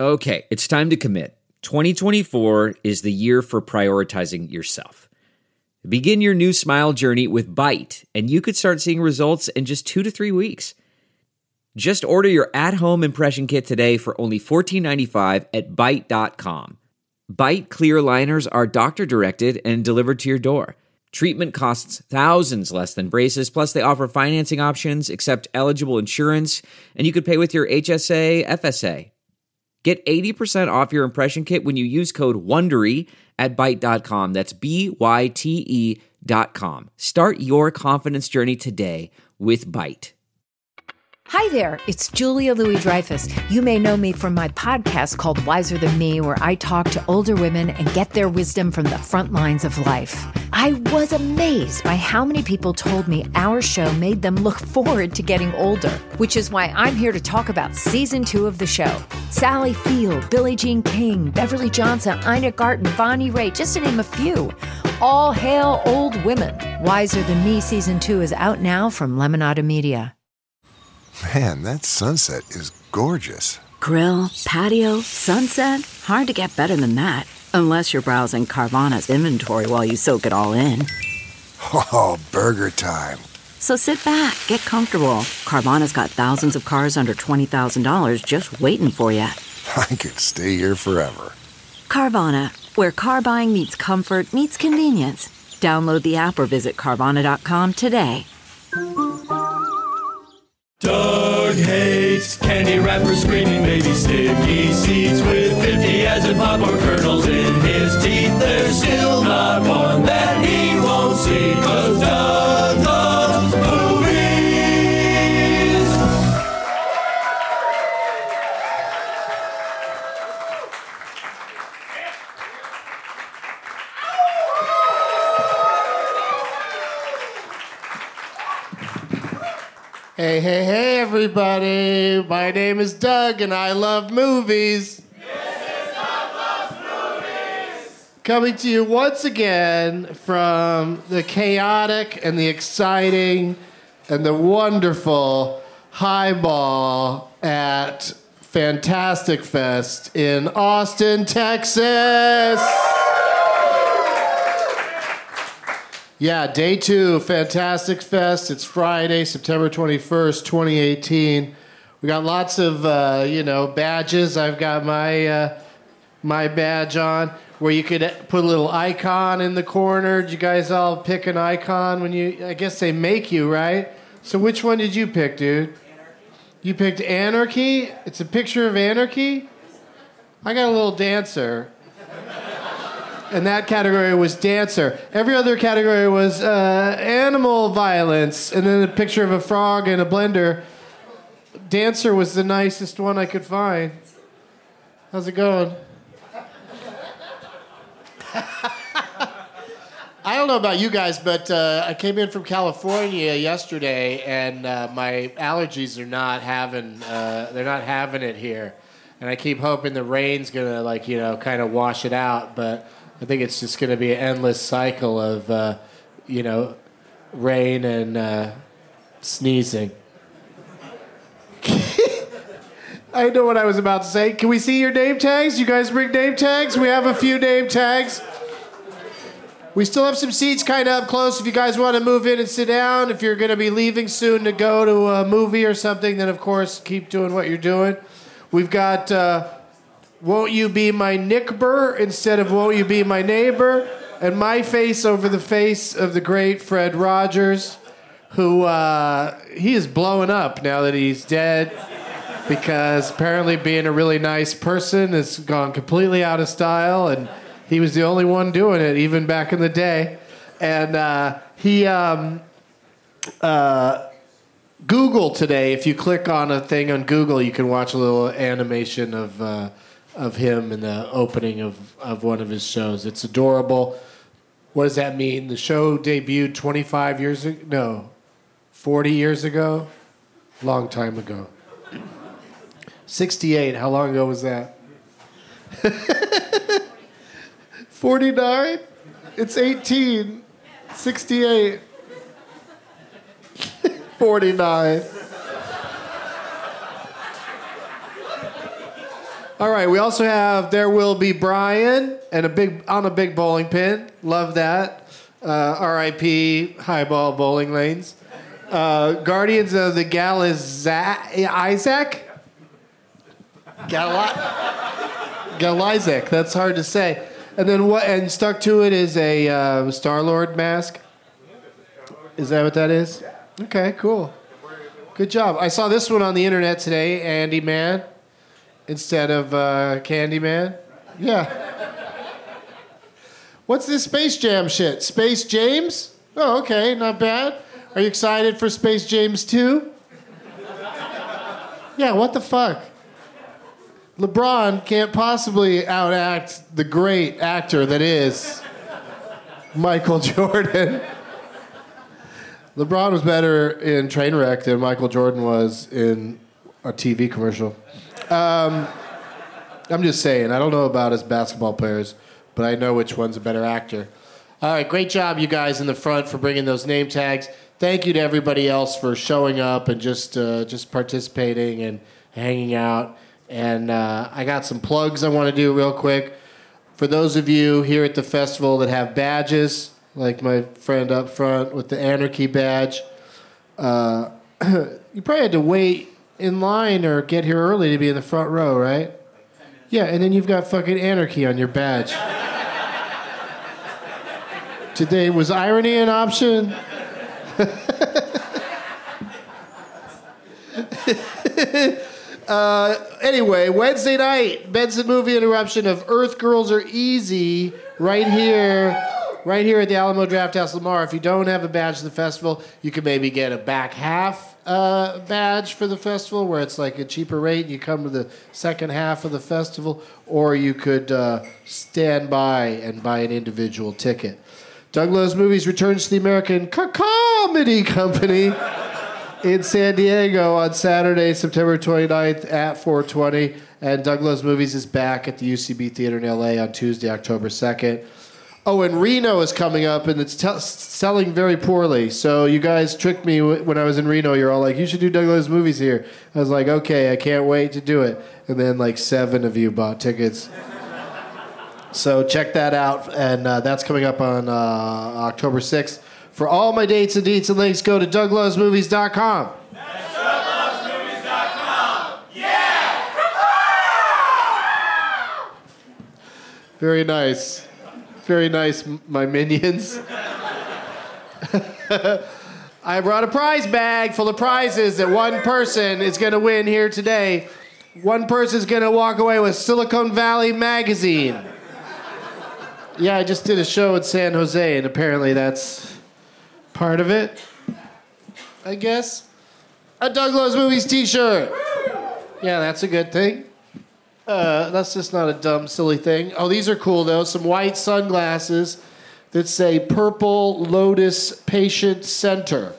Okay, it's time to commit. 2024 is the year for prioritizing yourself. Begin your new smile journey with Byte, and you could start seeing results in just 2 to 3 weeks. Just order your at-home impression kit today for only $14.95 at Byte.com. Byte clear liners are doctor-directed and delivered to your door. Treatment costs thousands less than braces, plus they offer financing options, accept eligible insurance, and you could pay with your HSA, FSA. Get 80% off your impression kit when you use code WONDERY at Byte.com. That's BYTE.com. Start your confidence journey today with Byte. Hi there, it's Julia Louis-Dreyfus. You may know me from my podcast called Wiser Than Me, where I talk to older women and get their wisdom from the front lines of life. I was amazed by how many people told me our show made them look forward to getting older, which is why I'm here to talk about season 2 of the show. Sally Field, Billie Jean King, Beverly Johnson, Ina Garten, Bonnie Raitt, just to name a few. All hail old women. Wiser Than Me season 2 is out now from Lemonada Media. Man, that sunset is gorgeous. Grill, patio, sunset. Hard to get better than that. Unless you're browsing Carvana's inventory while you soak it all in. Oh, burger time. So sit back, get comfortable. Carvana's got thousands of cars under $20,000 just waiting for you. I could stay here forever. Carvana, where car buying meets comfort meets convenience. Download the app or visit Carvana.com today. Doug hates candy wrappers, screaming baby sticky seeds with 50 as in popcorn kernels in his teeth. There's still not one that he won't see, 'cause Doug loves movies. Hey, everybody. My name is Doug, and I love movies. This is Doug Loves Movies. Coming to you once again from the chaotic and the exciting and the wonderful Highball at Fantastic Fest in Austin, Texas. Yeah, day 2, Fantastic Fest. It's Friday, September 21st, 2018. We got lots of, badges. I've got my badge on where you could put a little icon in the corner. Did you guys all pick an icon when you, I guess they make you, right? So which one did you pick, dude? Anarchy. You picked Anarchy? It's a picture of Anarchy? I got a little dancer. And that category was dancer. Every other category was animal violence, and then a picture of a frog in a blender. Dancer was the nicest one I could find. How's it going? I don't know about you guys, but I came in from California yesterday, and my allergies are not having they're not having it here, and I keep hoping the rain's gonna kind of wash it out, but I think it's just going to be an endless cycle of, rain and sneezing. I know what I was about to say. Can we see your name tags? You guys bring name tags? We have a few name tags. We still have some seats kind of up close if you guys want to move in and sit down. If you're going to be leaving soon to go to a movie or something, then, of course, keep doing what you're doing. We've got... Won't You Be My Nickber instead of Won't You Be My Neighbor, and my face over the face of the great Fred Rogers, who he is blowing up now that he's dead, because apparently being a really nice person has gone completely out of style, and he was the only one doing it, even back in the day. And he Google today, if you click on a thing on Google, you can watch a little animation of him in the opening of one of his shows. It's adorable. What does that mean? The show debuted 25 years ago? No, 40 years ago? Long time ago. 68, how long ago was that? 49? It's 18. 68. 49. All right, we also have There Will Be Brian and a big bowling pin. Love that. R.I.P. Highball Bowling Lanes. Guardians of the Isaac? Galizek. That's hard to say. And then what? And stuck to it is a Star-Lord mask. Is that what that is? Okay, cool. Good job. I saw this one on the internet today, Andy Man, instead of Candyman. Yeah. What's this Space Jam shit? Space James? Oh, okay, not bad. Are you excited for Space James 2? Yeah, what the fuck? LeBron can't possibly outact the great actor that is Michael Jordan. LeBron was better in Trainwreck than Michael Jordan was in a TV commercial. I'm just saying, I don't know about his basketball players, but I know which one's a better actor. All right, great job, you guys in the front, for bringing those name tags. Thank you to everybody else for showing up and just participating and hanging out. And I got some plugs I want to do real quick. For those of you here at the festival that have badges, like my friend up front with the Anarchy badge, you probably had to wait in line or get here early to be in the front row, right? Yeah, and then you've got fucking Anarchy on your badge. Today, was irony an option? Anyway, Wednesday night, Benson Movie Interruption of Earth Girls Are Easy, right here at the Alamo Drafthouse Lamar. If you don't have a badge to the festival, you can maybe get a back half badge for the festival, where it's like a cheaper rate and you come to the second half of the festival, or you could stand by and buy an individual ticket. Doug Loves Movies returns to the American Comedy Company in San Diego on Saturday, September 29th at 4:20. And Doug Loves Movies is back at the UCB Theater in LA on Tuesday, October 2nd. Oh, and Reno is coming up, and it's selling very poorly. So you guys tricked me when I was in Reno. You're all like, you should do Doug Loves Movies here. I was like, okay, I can't wait to do it. And then like 7 of you bought tickets. So check that out, and that's coming up on October 6th. For all my dates and deets and links, go to DougLovesMovies.com. That's DougLovesMovies.com. Yeah! Very nice. Very nice, my minions. I brought a prize bag full of prizes that one person is going to win here today. One person is going to walk away with Silicon Valley Magazine. Yeah, I just did a show in San Jose, and apparently that's part of it, I guess. A Doug Loves Movies t-shirt. Yeah, that's a good thing. That's just not a dumb, silly thing. Oh, these are cool, though. Some white sunglasses that say Purple Lotus Patient Center.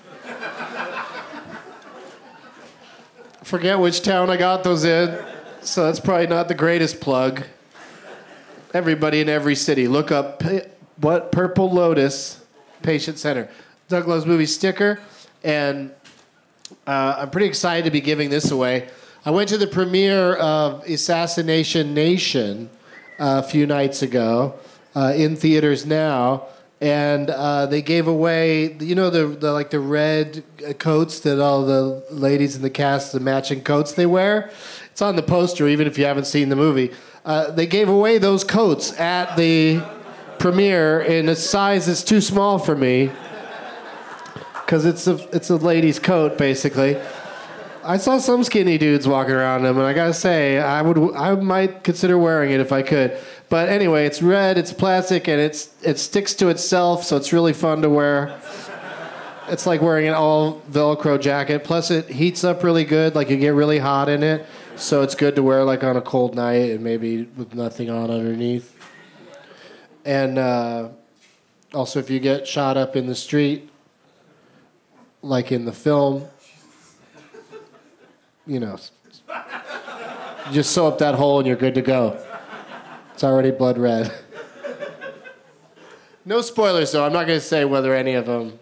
Forget which town I got those in, so that's probably not the greatest plug. Everybody in every city, look up Purple Lotus Patient Center. Doug Loves Movies sticker, and I'm pretty excited to be giving this away. I went to the premiere of Assassination Nation a few nights ago, in theaters now, and they gave away, you know, the red coats that all the ladies in the cast, the matching coats they wear. It's on the poster, even if you haven't seen the movie. They gave away those coats at the premiere in a size that's too small for me, because it's a lady's coat, basically. I saw some skinny dudes walking around them, and I gotta say, I might consider wearing it if I could. But anyway, it's red, it's plastic, and it sticks to itself, so it's really fun to wear. It's like wearing an all Velcro jacket. Plus, it heats up really good, like you get really hot in it. So it's good to wear like on a cold night and maybe with nothing on underneath. And also, if you get shot up in the street, like in the film, you know, you just sew up that hole and you're good to go. It's already blood red. No spoilers, though. I'm not going to say whether any of them...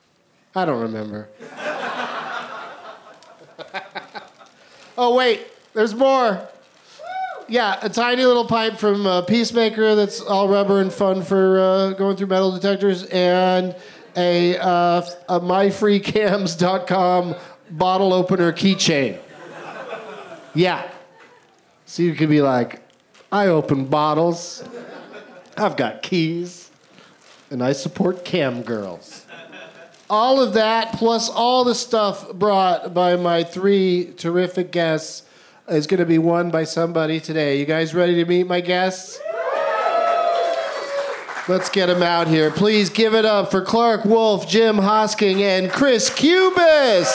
I don't remember. Oh, wait. There's more. Yeah, a tiny little pipe from Peacemaker that's all rubber and fun for going through metal detectors, and a myfreecams.com bottle opener keychain. Yeah. So you could be like, I open bottles, I've got keys, and I support cam girls. All of that, plus all the stuff brought by my 3 terrific guests, is going to be won by somebody today. You guys ready to meet my guests? Let's get them out here. Please give it up for Clark Wolf, Jim Hosking, and Chris Cubis.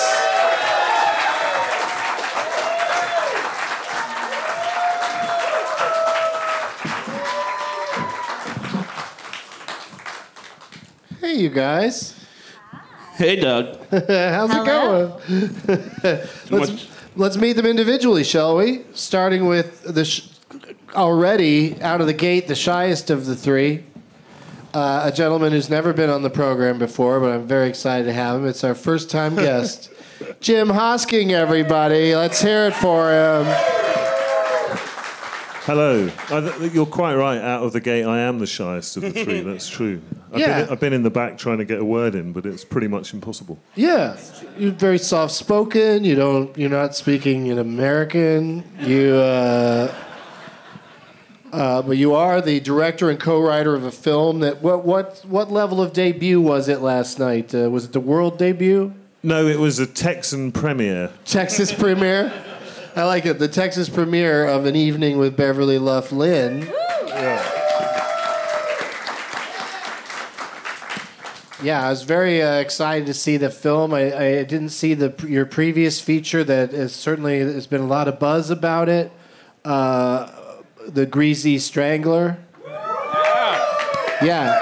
Hey, you guys. Hey, Doug. How's it going? Let's meet them individually, shall we? Starting with already out of the gate, the shyest of the 3. A gentleman who's never been on the program before, but I'm very excited to have him. It's our first-time guest, Jim Hosking, everybody. Let's hear it for him. Hello. You're quite right. Out of the gate, I am the shyest of the 3. That's true. I've been in the back trying to get a word in, but it's pretty much impossible. Yeah, you're very soft-spoken. You're not speaking in American. But you are the director and co-writer of a film that. What level of debut was it last night? Was it the world debut? No, it was a Texan premiere. Texas premiere. I like it. The Texas premiere of An Evening with Beverly Luff Linn. Yeah, I was very excited to see the film. I didn't see your previous feature that there's been a lot of buzz about it. The Greasy Strangler. Yeah.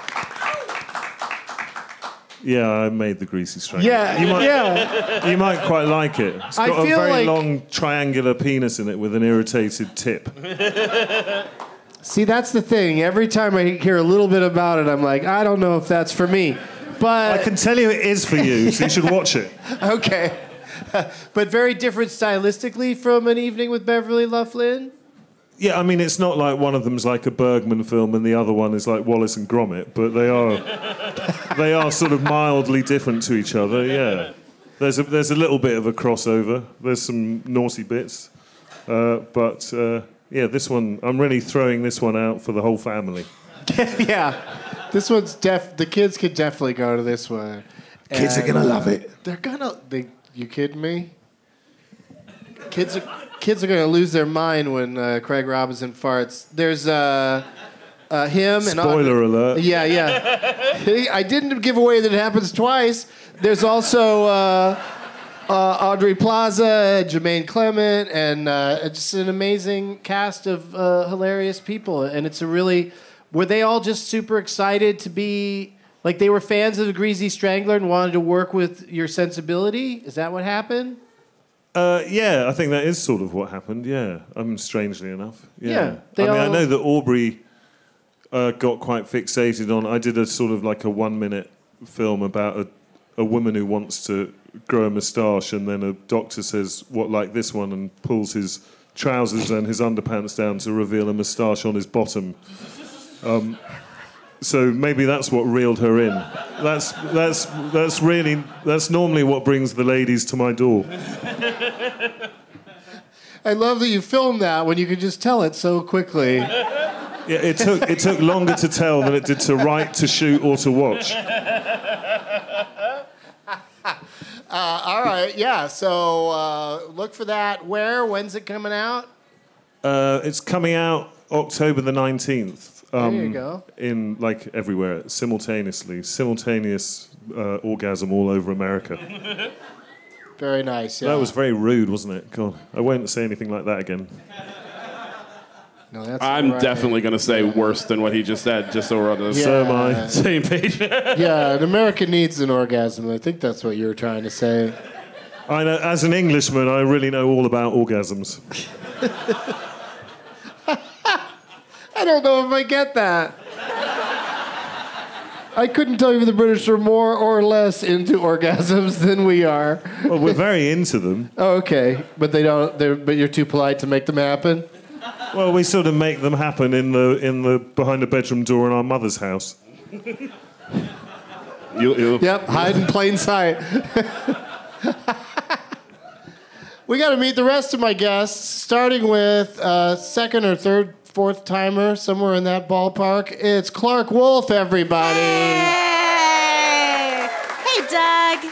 Yeah, I made the Greasy Strangler. Yeah, You might quite like it. It's got a very like... long triangular penis in it with an irritated tip. See, that's the thing. Every time I hear a little bit about it, I'm like, I don't know if that's for me. But I can tell you it is for you, so you should watch it. Okay. But very different stylistically from An Evening with Beverly Luff Linn? Yeah, I mean, it's not like one of them's like a Bergman film and the other one is like Wallace and Gromit, but they are sort of mildly different to each other, yeah. There's a little bit of a crossover. There's some naughty bits. But this one, I'm really throwing this one out for the whole family. Yeah. This one's the kids could definitely go to this one. Kids are going to love it. You kidding me? Kids are going to lose their mind when Craig Robinson farts. There's him and Spoiler alert. Yeah. I didn't give away that it happens twice. There's also Audrey Plaza, Jermaine Clement, and just an amazing cast of hilarious people. And were they all just super excited to be, like they were fans of the Greasy Strangler and wanted to work with your sensibility? Is that what happened? Yeah, I think that is sort of what happened, yeah. Strangely enough. Yeah. I know that Aubrey got quite fixated on... I did a sort of like a 1-minute film about a woman who wants to grow a moustache, and then a doctor says, what, like this one, and pulls his trousers and his underpants down to reveal a moustache on his bottom. So maybe that's what reeled her in. That's normally what brings the ladies to my door. I love that you filmed that when you could just tell it so quickly. Yeah, it took longer to tell than it did to write, to shoot, or to watch. All right, yeah. So look for that. When's it coming out? It's coming out October the 19th. There you go. In, like, everywhere, simultaneously. Simultaneous orgasm all over America. Very nice, yeah. That was very rude, wasn't it? God, I won't say anything like that again. No, that's I'm right. definitely going to say worse than what he just said, just so we're on the So am I. same page. Yeah, an American needs an orgasm. I think that's what you were trying to say. I know, as an Englishman, I really know all about orgasms. I don't know if I get that. I couldn't tell you if the British are more or less into orgasms than we are. Well, we're very into them. Oh, okay, but they don't. But you're too polite to make them happen. Well, we sort of make them happen in the behind the bedroom door in our mother's house. Yep, hide in plain sight. We got to meet the rest of my guests, starting with second or third, fourth timer, somewhere in that ballpark. It's Clark Wolf, everybody. Hey, hey, Doug.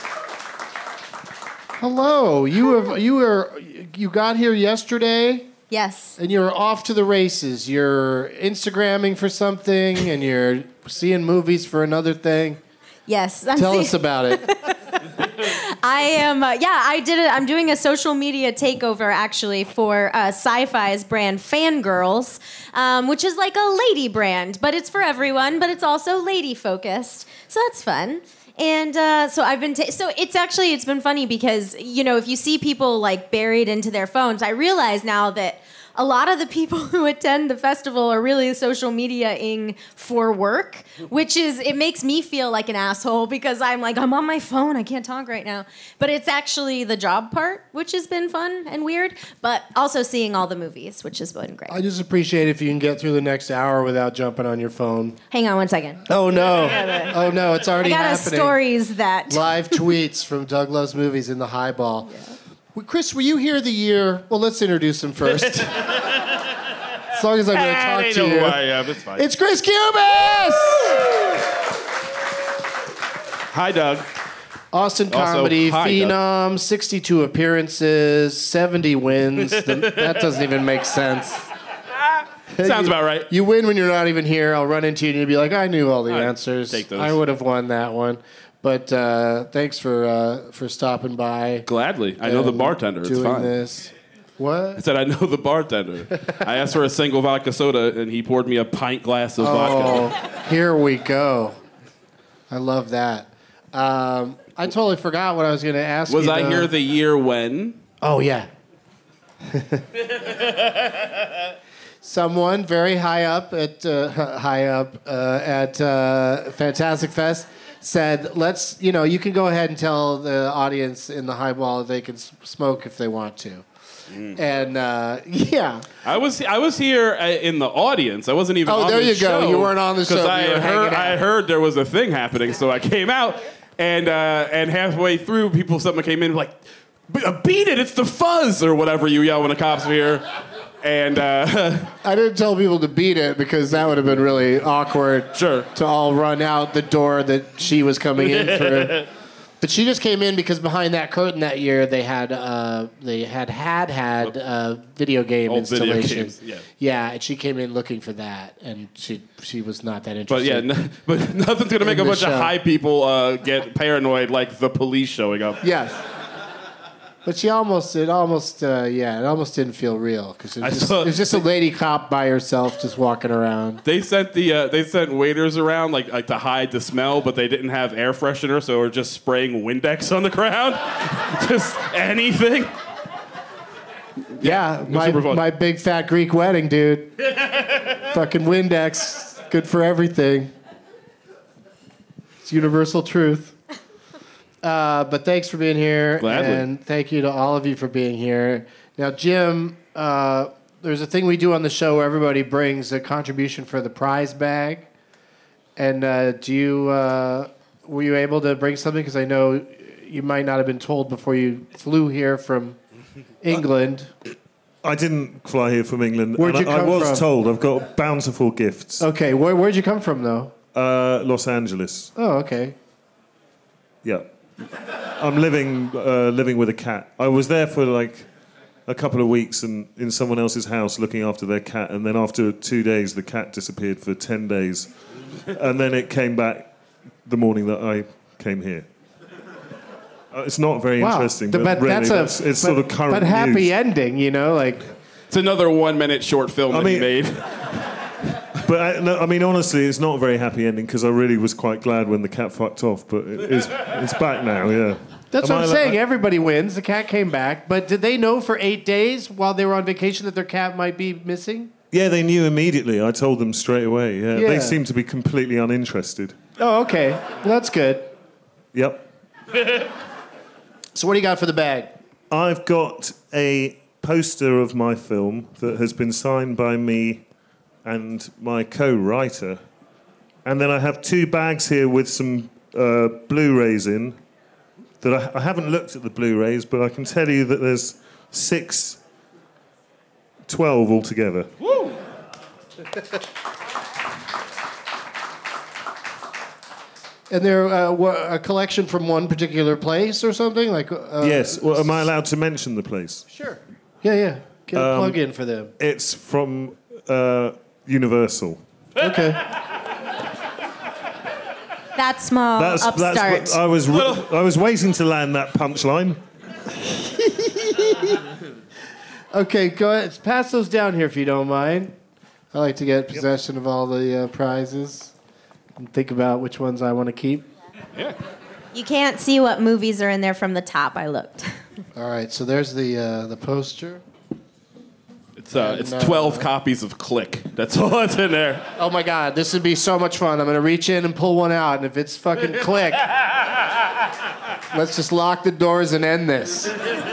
Hello. You got here yesterday. Yes. And you're off to the races. You're Instagramming for something, and you're seeing movies for another thing. Yes. Tell us about it. I am, I did it. I'm doing a social media takeover, actually, for Sci-Fi's brand Fangirls, which is like a lady brand, but it's for everyone, but it's also lady-focused. So that's fun. And so I've been, so it's been funny because, if you see people like buried into their phones, I realize now that a lot of the people who attend the festival are really social media-ing for work, it makes me feel like an asshole because I'm on my phone, I can't talk right now. But it's actually the job part, which has been fun and weird, but also seeing all the movies, which has been great. I just appreciate if you can get through the next hour without jumping on your phone. Hang on one second. Oh, no. Oh, no, it's already I got happening. stories that... Live tweets from Doug Loves Movies in the Highball. Yeah. Chris, were you here the year... Well, let's introduce him first. As long as I'm going to talk to you. Who I am. It's fine. It's Chris Cubis! Hi, Doug. Austin comedy, hi, phenom, Doug. 62 appearances, 70 wins. That doesn't even make sense. Sounds about right. You win when you're not even here. I'll run into you and you'll be like, I knew all the answers. Take those. I would have won that one. But thanks for stopping by. Gladly. I know the bartender. It's doing fine. This. What? I said, I know the bartender. I asked for a single vodka soda, and he poured me a pint glass of vodka. Here we go. I love that. I totally forgot what I was going to ask you. Was I here the year when? Oh, yeah. Someone very high up at Fantastic Fest said, "Let's, you can go ahead and tell the audience in the Highball that they can smoke if they want to." And yeah, I was here in the audience. I wasn't even. on there the you show go. You weren't on the show. Because I heard there was a thing happening, so I came out, and halfway through, someone came in like, "Beat it! It's the fuzz!" or whatever you yell when the cops are here. And I didn't tell people to beat it because that would have been really awkward. Sure. To all run out the door that she was coming in through. But she just came in because behind that curtain that year they had video game installation. Yeah, and she came in looking for that, and she was not that interested. But nothing's gonna make a bunch of high people get paranoid like the police showing up. Yes. But it almost didn't feel real because it was just a lady cop by herself just walking around. They sent waiters around like to hide the smell, but they didn't have air freshener, so we're just spraying Windex on the crowd, just anything. Yeah, my big fat Greek wedding, dude. Fucking Windex, good for everything. It's universal truth. But thanks for being here. Gladly. And thank you to all of you for being here. Now, Jim, there's a thing we do on the show where everybody brings a contribution for the prize bag. And were you able to bring something? Because I know you might not have been told before you flew here from England. I didn't fly here from England. Where'd you come from? I was told I've got bountiful gifts. Okay, where'd you come from, though? Los Angeles. Oh, okay. Yeah. I'm living with a cat. I was there for like a couple of weeks and in someone else's house looking after their cat, and then after 2 days the cat disappeared for 10 days. And then it came back the morning that I came here. It's not very interesting, but really, it's sort of current But happy news. ending, It's another 1 minute short film he made. But honestly, it's not a very happy ending because I really was quite glad when the cat fucked off. But it's back now, yeah. That's what I'm saying. Everybody wins. The cat came back. But did they know for 8 days while they were on vacation that their cat might be missing? Yeah, they knew immediately. I told them straight away. Yeah. Yeah. They seemed to be completely uninterested. Oh, okay. Well, that's good. Yep. So what do you got for the bag? I've got a poster of my film that has been signed by me and my co-writer. And then I have 2 bags here with some Blu-rays in. That I haven't looked at the Blu-rays, but I can tell you that there's 12 altogether. Woo! And they're a collection from one particular place or something? Yes. Well, am I allowed to mention the place? Sure. Yeah. Get a plug in for them. It's from Universal. Okay. That small upstart. That's I was waiting to land that punchline. Okay, go ahead. Pass those down here if you don't mind. I like to get possession of all the prizes and think about which ones I want to keep. Yeah. You can't see what movies are in there from the top. I looked. All right, so there's the poster. It's 12 copies of Click. That's all that's in there. Oh my God, this would be so much fun. I'm gonna reach in and pull one out, and if it's fucking Click, let's just lock the doors and end this.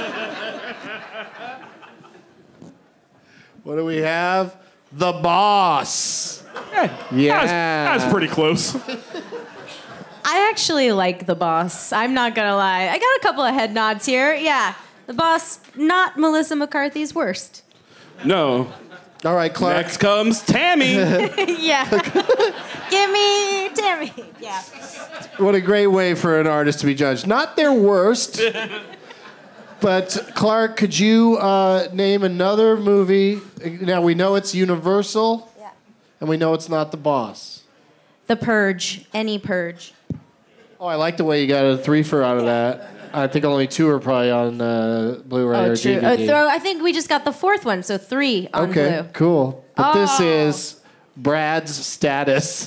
What do we have? The Boss. Yeah. That's pretty close. I actually like The Boss. I'm not gonna lie. I got a couple of head nods here. Yeah, The Boss, not Melissa McCarthy's worst. No. All right, Clark. Next comes Tammy. Yeah. Give me Tammy. Yeah. What a great way for an artist to be judged. Not their worst. But, Clark, could you name another movie? Now, we know it's Universal. Yeah. And we know it's not The Boss. The Purge. Any Purge. Oh, I like the way you got a 3-fer out of that. I think only 2 are probably on Blu-ray or true. DVD. I think we just got the 4th one, so 3 on Blue. Okay, cool. But this is Brad's Status.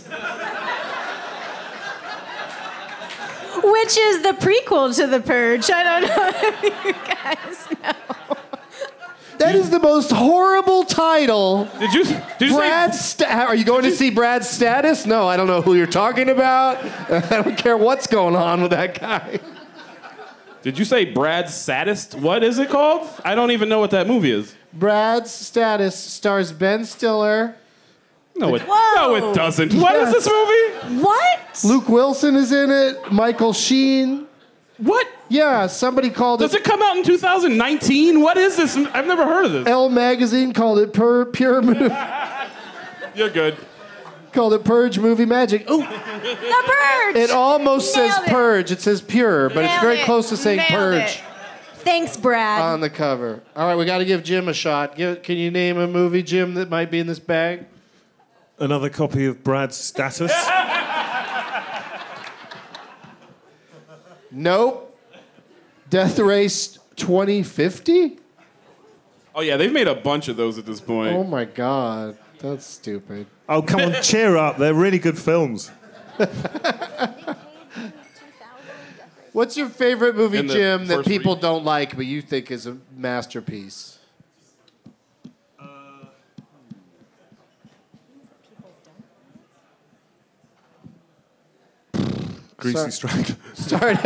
Which is the prequel to The Purge. I don't know if you guys know. That is the most horrible title. Did you Are you going to see Brad's Status? No, I don't know who you're talking about. I don't care what's going on with that guy. Did you say Brad's Saddest? What is it called? I don't even know what that movie is. Brad's Status stars Ben Stiller. No, it doesn't. Yes. What is this movie? What? Luke Wilson is in it. Michael Sheen. What? Yeah, somebody called Does it come out in 2019? What is this? I've never heard of this. Elle magazine called it Pure Movie. You're good. Called it Purge Movie Magic. Ooh. The Purge! It almost Nailed says it. Purge. It says Pure, but it's very Nailed close to saying Nailed Purge it. Thanks, Brad. on the cover. All right, we got to give Jim a shot. Can you name a movie, Jim, that might be in this bag? Another copy of Brad's Status. Nope. Death Race 2050? Oh, yeah, they've made a bunch of those at this point. Oh, my God. That's stupid. Oh, come on, cheer up. They're really good films. What's your favorite movie, In the Jim, that first people don't like but you think is a masterpiece? Greasy Strike. Sorry.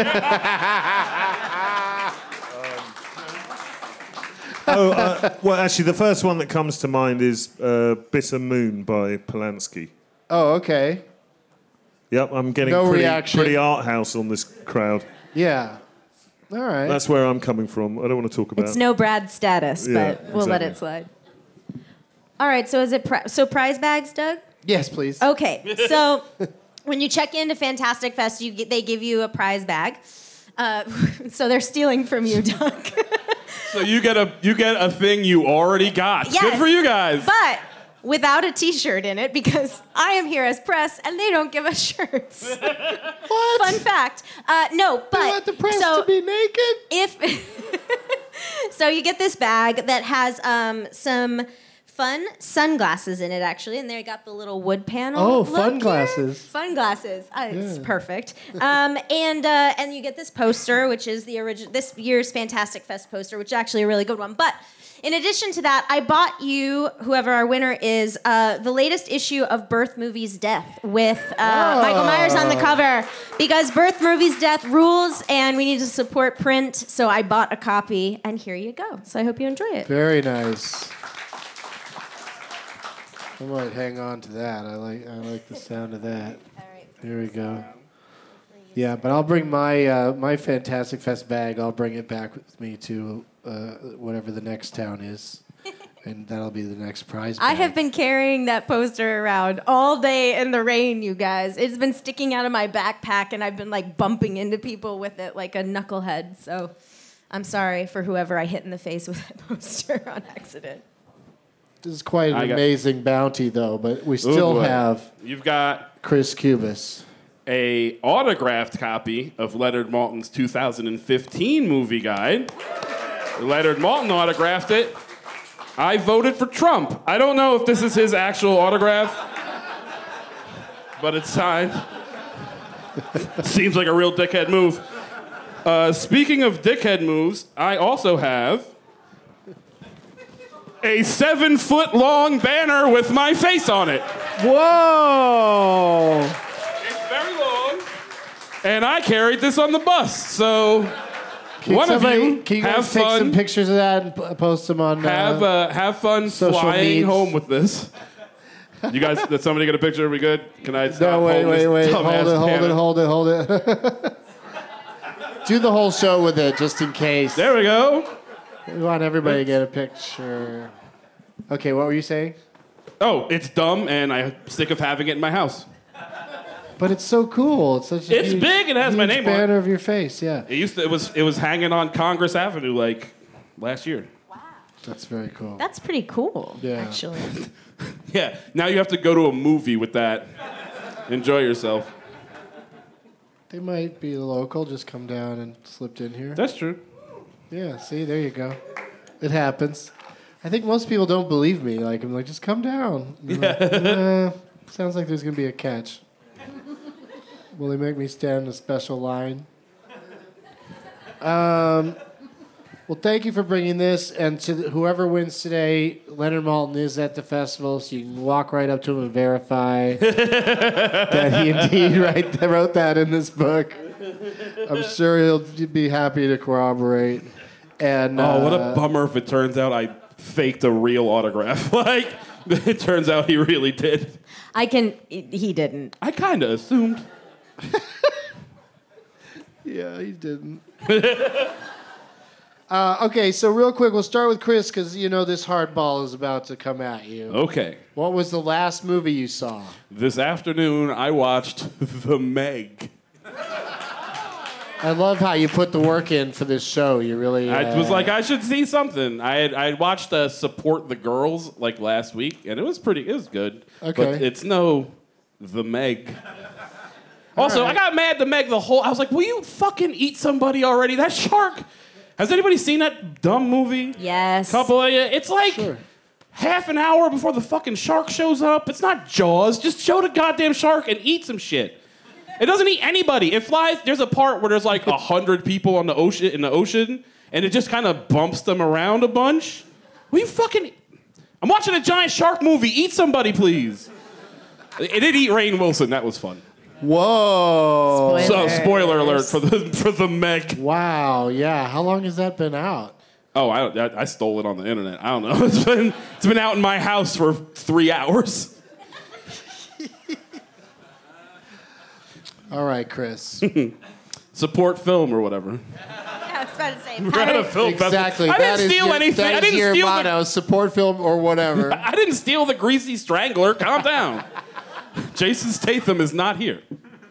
Well, actually, the first one that comes to mind is Bitter Moon by Polanski. Oh, okay. Yep, I'm getting No reaction. pretty art house on this crowd. Yeah. All right. That's where I'm coming from. I don't want to talk about It's no Brad Status, Yeah, but we'll let it slide. All right, so is it prize bags, Doug? Yes, please. Okay, so when you check into Fantastic Fest, they give you a prize bag. So they're stealing from you, Doug. So you get a thing you already got. Yes, Good for you guys. But without a T-shirt in it because I am here as press and they don't give us shirts. What? Fun fact. No, but You want the press so to be naked? if so, you get this bag that has some fun sunglasses in it, actually, and they got the little wood panel. Oh, look fun here. glasses. Fun glasses. It's perfect. And you get this poster, which is this year's Fantastic Fest poster, which is actually a really good one. But In addition to that, I bought you, whoever our winner is, the latest issue of Birth Movies Death with Michael Myers on the cover, because Birth Movies Death rules and we need to support print. So I bought a copy, and here you go. So I hope you enjoy it. Very nice. I might hang on to that. I like the sound of that. All right. Here we go. Yeah, but I'll bring my my Fantastic Fest bag. I'll bring it back with me to whatever the next town is, and that'll be the next prize bag. I have been carrying that poster around all day in the rain, you guys. It's been sticking out of my backpack, and I've been like bumping into people with it like a knucklehead. So I'm sorry for whoever I hit in the face with that poster on accident. This is quite an amazing bounty, though, but we still have... You've got... Chris Cubis. A autographed copy of Leonard Maltin's 2015 movie guide. Leonard Maltin autographed it. I voted for Trump. I don't know if this is his actual autograph, but it's signed. Seems like a real dickhead move. Speaking of dickhead moves, I also have a 7-foot-long banner with my face on it. Whoa! It's very long. And I carried this on the bus, so one of you can you have guys take fun. some pictures of that and post them on Have fun social flying medias. home with this. You guys, did somebody get a picture? Are we good? Can I stop? No, wait. Hold it. Do the whole show with it, just in case. There we go. We want everybody to get a picture. Okay, what were you saying? Oh, it's dumb, and I'm sick of having it in my house. But it's so cool. It's such a It's huge, big. It has my name on it. banner of your face. Yeah, It was hanging on Congress Avenue like last year. that's very cool. That's pretty cool, Yeah. actually. Yeah. Now you have to go to a movie with that. Enjoy yourself. They might be local. Just come down and slipped in here. That's true. Yeah. See, there you go. It happens. I think most people don't believe me. Like I'm like, just come down. Like, sounds like there's gonna be a catch. Will they make me stand in a special line? Well, thank you for bringing this, and to whoever wins today, Leonard Maltin is at the festival, so you can walk right up to him and verify that he indeed wrote that in this book. I'm sure he'll be happy to corroborate. And What a bummer if it turns out I faked a real autograph. Like, it turns out he really did. He didn't. I kind of assumed. Yeah, he didn't. Okay, so real quick, we'll start with Chris, because you know this hardball is about to come at you. Okay. What was the last movie you saw? This afternoon, I watched The Meg. I love how you put the work in for this show. You really... I was like, I should see something. I had watched Support the Girls like last week, and it was good. Okay. But it's no The Meg. Also, right. I got mad at The Meg I was like, will you fucking eat somebody already? That shark... Has anybody seen that dumb movie? Yes. Couple of you. It's like half an hour before the fucking shark shows up. It's not Jaws. Just show the goddamn shark and eat some shit. It doesn't eat anybody. It flies. There's a part where there's like 100 people in the ocean, and it just kind of bumps them around a bunch. Will you fucking... I'm watching a giant shark movie. Eat somebody, please. It did eat Rainn Wilson. That was fun. Whoa. Spoiler alert for the Meg. Wow, yeah. How long has that been out? Oh, I stole it on the internet. I don't know. It's been out in my house for 3 hours. All right, Chris. Support film or whatever. I was about to say. We're at a film Exactly. festival. I didn't steal anything. That is your motto, support film or whatever. I didn't steal the Greasy Strangler. Calm down. Jason Statham is not here.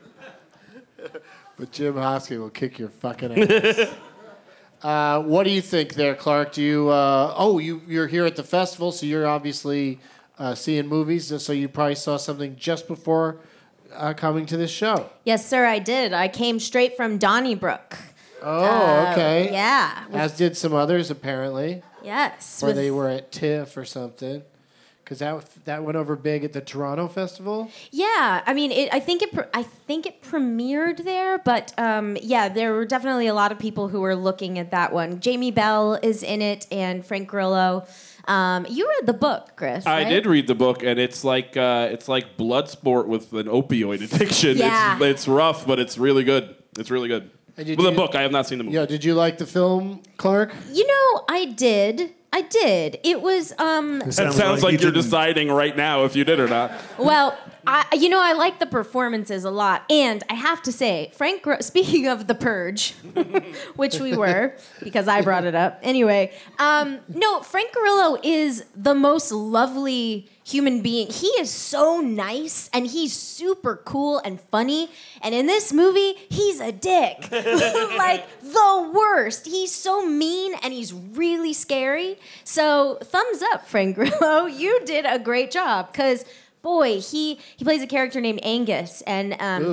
But Jim Hoskin will kick your fucking ass. What do you think there, Clark? Do you... you're here at the festival, so you're obviously seeing movies, so you probably saw something just before coming to this show. Yes, sir, I did. I came straight from Donnybrook. Oh, okay. Yeah. As did some others, apparently. Yes. Or they were at TIFF or something. Because that went over big at the Toronto Festival. Yeah, I mean, I think it premiered there, but yeah, there were definitely a lot of people who were looking at that one. Jamie Bell is in it, and Frank Grillo. You read the book, Chris. I right? did read the book, and it's like blood sport with an opioid addiction. Yeah. It's rough, but it's really good. It's really good. The book, I have not seen the movie. Yeah, did you like the film, Clark? You know, I did. It was. That sounds like you're deciding right now if you did or not. Well, I like the performances a lot, and I have to say, speaking of The Purge, which we were because I brought it up. Anyway, no, Frank Grillo is the most lovely human being. He is so nice, and he's super cool and funny. And in this movie, he's a dick, like the worst. He's so mean, and he's really scary. So, thumbs up, Frank Grillo. You did a great job, because. Boy, he plays a character named Angus, and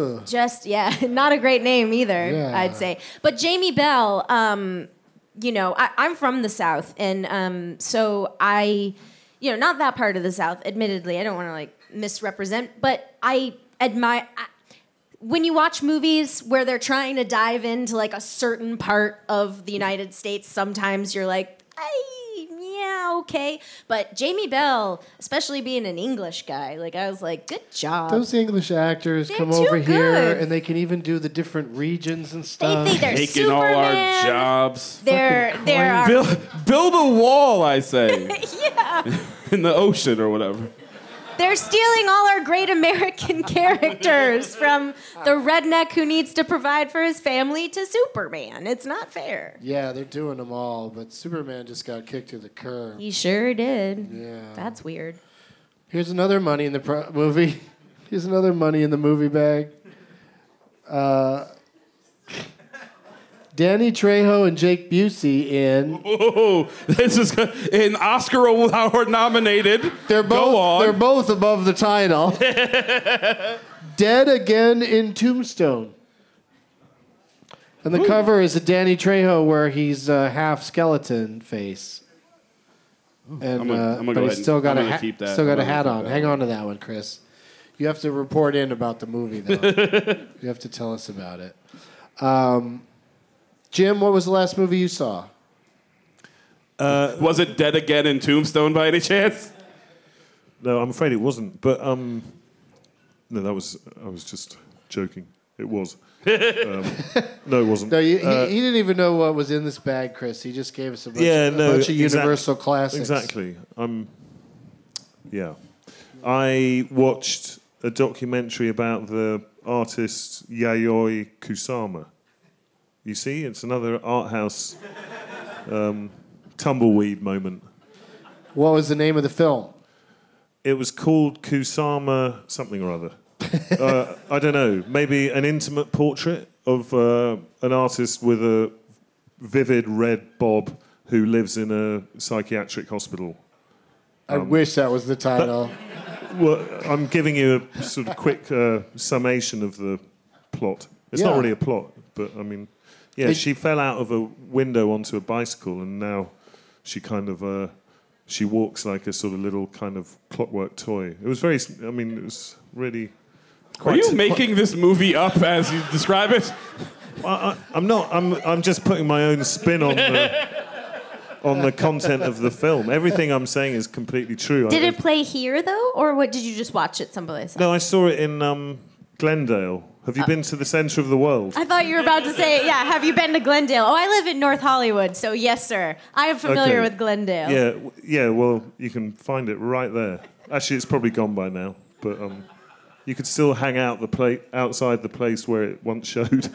not a great name either, I'd say. But Jamie Bell, I'm from the South, and so I, not that part of the South, admittedly. I don't want to, misrepresent, but I admire... when you watch movies where they're trying to dive into, a certain part of the United States, sometimes you're like, yeah, okay. But Jamie Bell, especially being an English guy, I was like, good job. Those English actors come over here, and they can even do the different regions and stuff. They think they're Taking Superman. all our jobs. They're Build a wall, I say. yeah. In the ocean or whatever. They're stealing all our great American characters, from the redneck who needs to provide for his family to Superman. It's not fair. Yeah, they're doing them all, but Superman just got kicked to the curb. He sure did. Yeah. That's weird. Here's another money in the movie. Here's another money in the movie bag. Danny Trejo and Jake Busey in. Whoa, this is an Oscar Award nominated. They're both above the title. Dead Again in Tombstone. And the cover is a Danny Trejo where he's half skeleton face. And but he's still got a hat on. Hang on to that one, Chris. You have to report in about the movie, though. You have to tell us about it. Jim, what was the last movie you saw? Was it Dead Again in Tombstone by any chance? No, I'm afraid it wasn't. But no, I was just joking. It was. No, it wasn't. No, he didn't even know what was in this bag, Chris. He just gave us a bunch of Universal classics. Exactly. I watched a documentary about the artist Yayoi Kusama. You see, it's another art house tumbleweed moment. What was the name of the film? It was called Kusama something or other. I don't know. Maybe an intimate portrait of an artist with a vivid red bob who lives in a psychiatric hospital. I wish that was the title. Well, I'm giving you a sort of quick summation of the plot. It's not really a plot, but I mean... Yeah, she fell out of a window onto a bicycle, and now she kind of she walks like a sort of little kind of clockwork toy. It was very. I mean, it was really. Are you making this movie up as you describe it? Well, I'm not. I'm just putting my own spin on the content of the film. Everything I'm saying is completely true. Did it play here though, or what? Did you just watch it someplace else? No, I saw it in Glendale. Have you been to the centre of the world? I thought you were about to say, have you been to Glendale? Oh, I live in North Hollywood, so yes, sir. I am familiar with Glendale. Yeah, well, you can find it right there. Actually, it's probably gone by now, but you could still hang out outside the place where it once showed.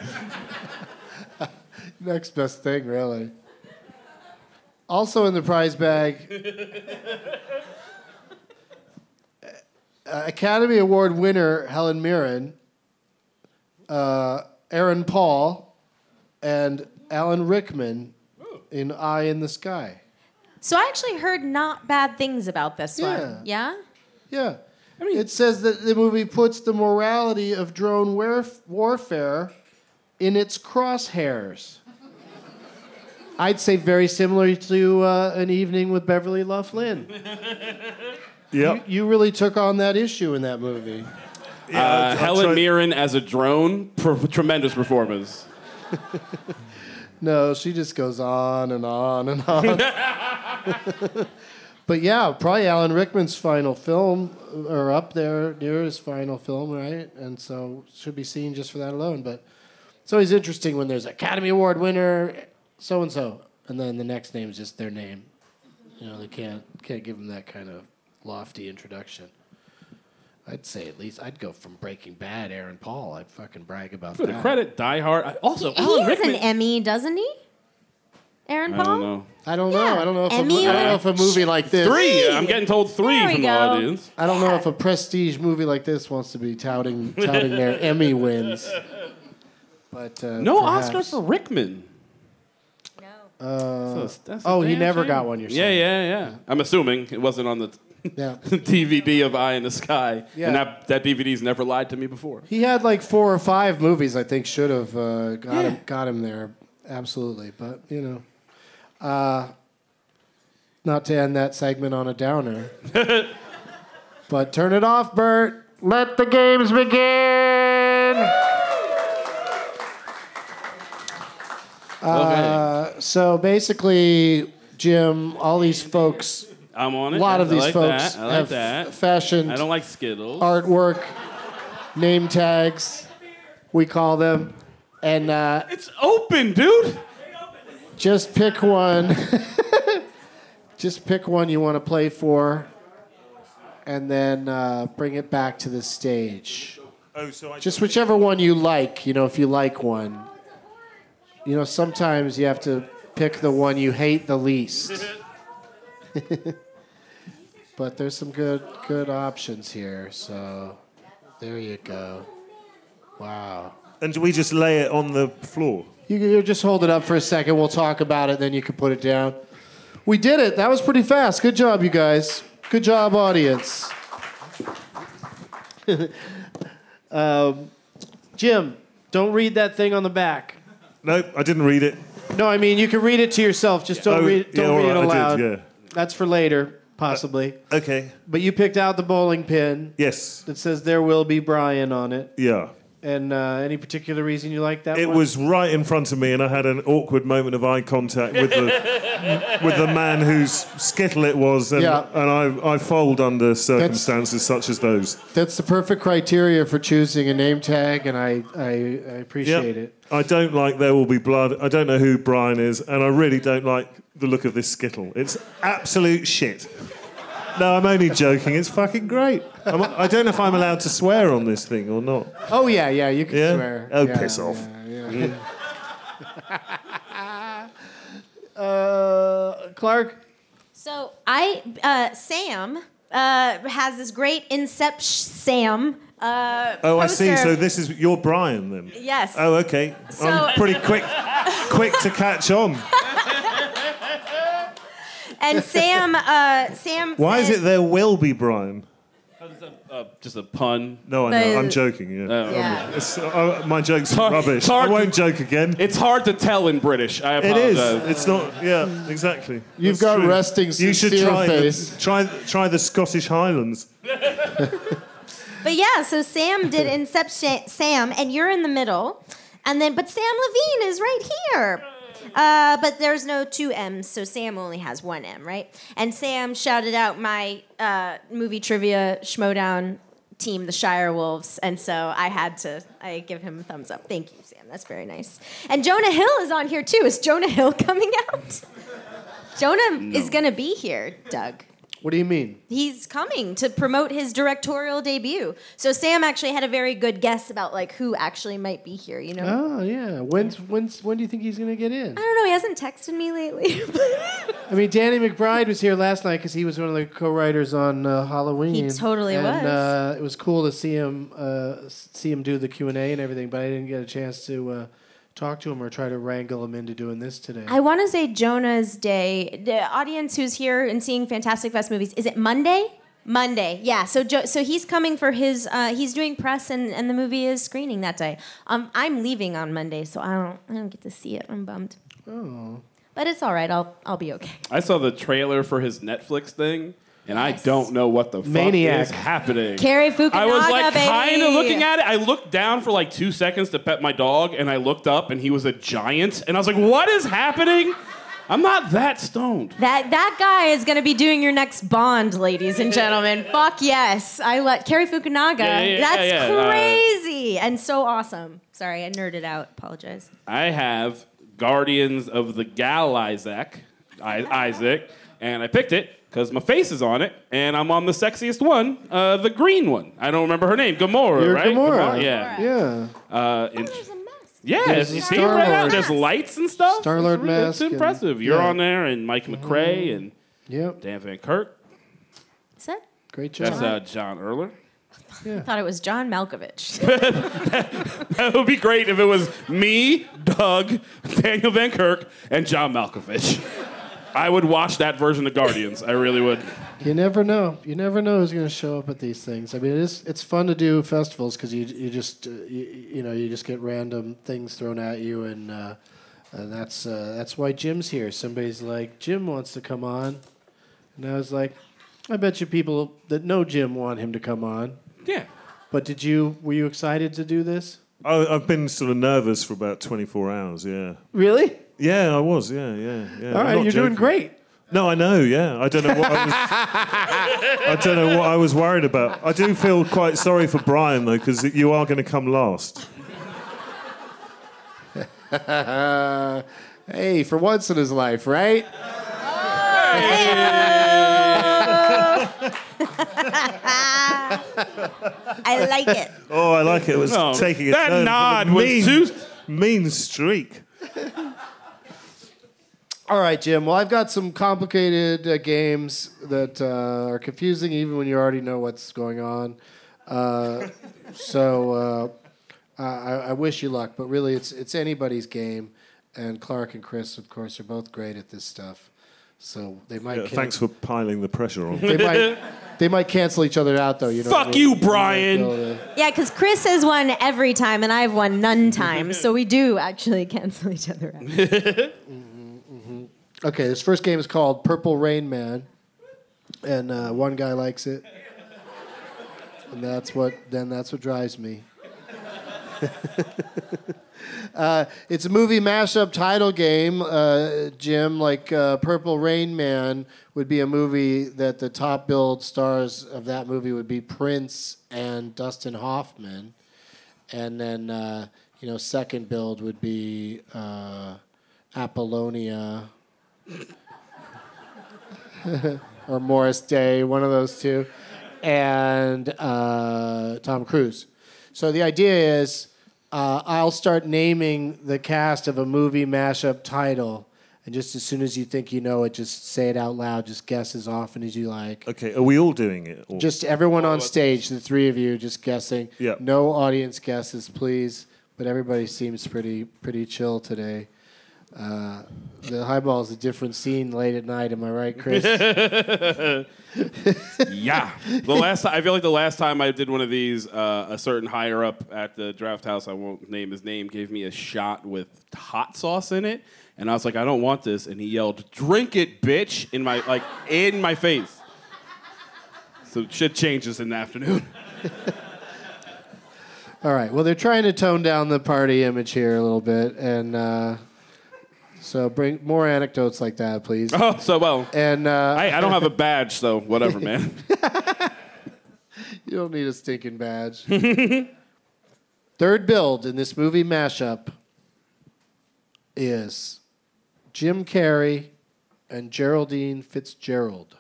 Next best thing, really. Also in the prize bag, Academy Award winner Helen Mirren, Aaron Paul, and Alan Rickman in Eye in the Sky. So I actually heard not bad things about this one. Yeah? Yeah. I mean, it says that the movie puts the morality of drone warfare in its crosshairs. I'd say very similar to An Evening with Beverly Loughlin. Yeah. You really took on that issue in that movie. Helen Mirren as a drone, tremendous performance. No, she just goes on and on and on. But yeah, probably Alan Rickman's final film, or up there near his final film, right? And so should be seen just for that alone. But it's always interesting when there's Academy Award winner, so and so, and then the next name's just their name. You know, they can't give them that kind of lofty introduction. I'd say at least I'd go from Breaking Bad, Aaron Paul. I'd fucking brag about For that. the credit, Die Hard. Also, He Alan has Rickman. an Emmy, doesn't he? Aaron Paul? I don't know. I don't know. Yeah. I don't know if Emmy I don't know if a movie like this. 3. I'm getting told 3 There we from the go. audience. I don't know if a prestige movie like this wants to be touting their Emmy wins. But No perhaps. Oscar for Rickman. That's a He damn never shame. got one. You're saying? Yeah. I'm assuming it wasn't on the Yeah. DVD of Eye in the Sky. Yeah. And that DVD's never lied to me before. He had like 4 or 5 movies. I think should have got him there. Absolutely, but you know, not to end that segment on a downer. But turn it off, Bert. Let the games begin. So basically, Jim, all these folks, I'm on it. a lot of I these like folks that. I like have that. fashioned I don't like Skittles. artwork, name tags, we call them, and It's open, dude. just pick one. Just pick one you want to play for, and then bring it back to the stage. Oh, so Just whichever one you like, you know, if you like one. You know, sometimes you have to pick the one you hate the least. But there's some good options here, so there you go. Wow. And do we just lay it on the floor? You just hold it up for a second. We'll talk about it, then you can put it down. We did it. That was pretty fast. Good job, you guys. Good job, audience. Jim, don't read that thing on the back. No, I didn't read it. No, I mean, you can read it to yourself. Just don't read it all right, aloud. I did, yeah. That's for later, possibly. Okay. But you picked out the bowling pin Yes. that says "There will be Brian" on it. Yeah. And any particular reason you like that It one? was right in front of me, and I had an awkward moment of eye contact with the man whose skittle it was, and, Yeah. and I fold under circumstances such as those. That's the perfect criteria for choosing a name tag, and I appreciate Yep. it. I don't like There Will Be Blood. I don't know who Brian is, and I really don't like the look of this skittle. It's absolute shit. No, I'm only joking. It's fucking great. I don't know if I'm allowed to swear on this thing or not. Oh, yeah, you can Yeah? swear. Oh, Yeah, piss off. yeah. Clark? So Sam has this great Sam. Oh, I see. poster. So this is you're Brian then. Yes. Oh, okay. So- I'm pretty quick to catch on. And Sam. Why is said- it There Will Be Brian? Just a pun. No, I know. But- I'm joking. Yeah. Yeah. My joke's hard- rubbish. it's hard I won't to- joke again. It's hard to tell in British. I It apologize. is. It's not. Yeah, exactly. You've That's got true. resting You should sincere try face. try the Scottish Highlands. But yeah, so Sam did Inception Sam, and you're in the middle, but Sam Levine is right here. But there's no 2 M's, so Sam only has 1 M, right? And Sam shouted out my movie trivia Schmodown team, the Shire Wolves, and so I give him a thumbs up. Thank you, Sam. That's very nice. And Jonah Hill is on here too. Is Jonah Hill coming out? Jonah is going to be here, Doug. What do you mean? He's coming to promote his directorial debut. So Sam actually had a very good guess about like who actually might be here, you know? Oh, yeah. When do you think he's going to get in? I don't know, he hasn't texted me lately. I mean, Danny McBride was here last night because he was one of the co-writers on Halloween. He totally and, was. It was cool to see him do the Q&A and everything, but I didn't get a chance to talk to him or try to wrangle him into doing this today. I want to say Jonah's Day. The audience who's here and seeing Fantastic Fest movies, is it Monday? Monday, yeah. So he's coming for his. He's doing press, and the movie is screening that day. I'm leaving on Monday, so I don't get to see it. I'm bummed. Oh. But it's all right. I'll be okay. I saw the trailer for his Netflix thing, and I don't know what the Maniac. fuck is happening. Cary Fukunaga, I was like baby. kind of looking at it. I looked down for like 2 seconds to pet my dog, and I looked up, and he was a giant, and I was like, "What is happening?" I'm not that stoned. That guy is going to be doing your next Bond, ladies and gentlemen. Fuck yes. I let Cary Fukunaga. That's crazy and so awesome. Sorry, I nerded out. Apologize. I have Guardians of the Isaac, and I picked it because my face is on it, and I'm on the sexiest one, the green one. I don't remember her name. Gamora, You're right? Gamora. Yeah. Yeah. Yeah, you see it right out. There's lights and stuff. Star-Lord mask. It's impressive. You're on there, and Mike McRae, and Dan Van Kirk. Is that? Great job. That's John Erler. I thought it was John Malkovich. That would be great if it was me, Doug, Daniel Van Kirk, and John Malkovich. I would watch that version of Guardians. I really would. You never know. You never know who's going to show up at these things. I mean, it's fun to do festivals because you just get random things thrown at you, and that's why Jim's here. Somebody's like, Jim wants to come on, and I was like, I bet you people that know Jim want him to come on. Yeah. But were you excited to do this? I've been sort of nervous for about 24 hours. Yeah. Really? Yeah, I was. Yeah. All right, you're doing great. No, I know. Yeah, I don't know what I was worried about. I do feel quite sorry for Brian though, because you are going to come last. Hey, for once in his life, right? I like it. Oh, I like it. It was taking a turn. That nod was mean streak. All right, Jim. Well, I've got some complicated games that are confusing even when you already know what's going on. I wish you luck, but really it's anybody's game. And Clark and Chris, of course, are both great at this stuff. So they might. Thanks for piling the pressure on. They might cancel each other out, though. You know. Fuck you, Brian. Yeah, because Chris has won every time, and I've won none times. So we do actually cancel each other out. Okay, this first game is called Purple Rain Man, and one guy likes it, and that's what drives me. It's a movie mashup title game, Jim. Like Purple Rain Man would be a movie that the top billed stars of that movie would be Prince and Dustin Hoffman, and then second billed would be Apollonia or Morris Day, one of those two, and Tom Cruise. So the idea is I'll start naming the cast of a movie mashup title, and just as soon as you think you know it, just say it out loud. Just guess as often as you like. Okay, are we all doing it? Or? Just everyone on stage, the three of you, just guessing. Yeah. No audience guesses, please. But everybody seems pretty chill today. The highball is a different scene late at night. Am I right, Chris? Yeah. I feel like the last time I did one of these, a certain higher up at the draft house, I won't name his name, gave me a shot with hot sauce in it, and I was like, I don't want this, and he yelled, "Drink it, bitch!" in my face. So shit changes in the afternoon. All right. Well, they're trying to tone down the party image here a little bit, and. So bring more anecdotes like that, please. Oh, so well. And I don't have a badge, so whatever, man. You don't need a stinking badge. Third build in this movie mashup is Jim Carrey and Geraldine Fitzgerald.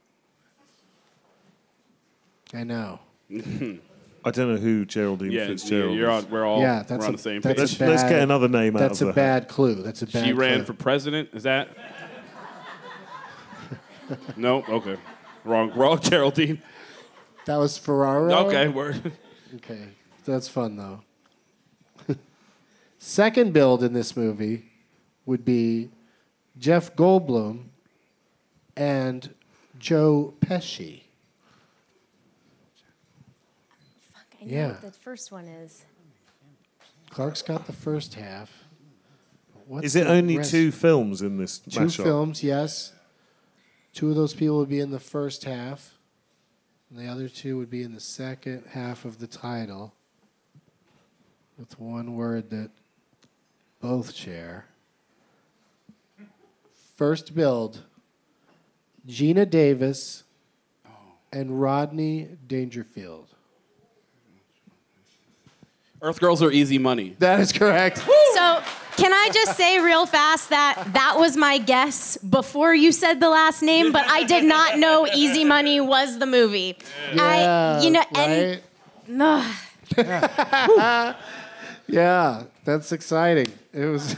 I know. I don't know who Geraldine Fitzgerald is. We're all on the same page. Let's get another name out of That's a bad clue. That's a bad clue. She ran for president? Is that? No? Okay. Wrong, Geraldine. That was Ferraro? Okay, word. Okay. That's fun, though. Second build in this movie would be Jeff Goldblum and Joe Pesci. I know what the first one is. Clark's got the first half. Is it only two films in this Two mashup? films, yes. 2 of those people would be in the first half, and the other 2 would be in the second half of the title, with one word that both share. First build, Gina Davis and Rodney Dangerfield. Earth Girls are easy money. That is correct. So, can I just say real fast that was my guess before you said the last name, but I did not know Easy Money was the movie. Yeah, and yeah, that's exciting. It was.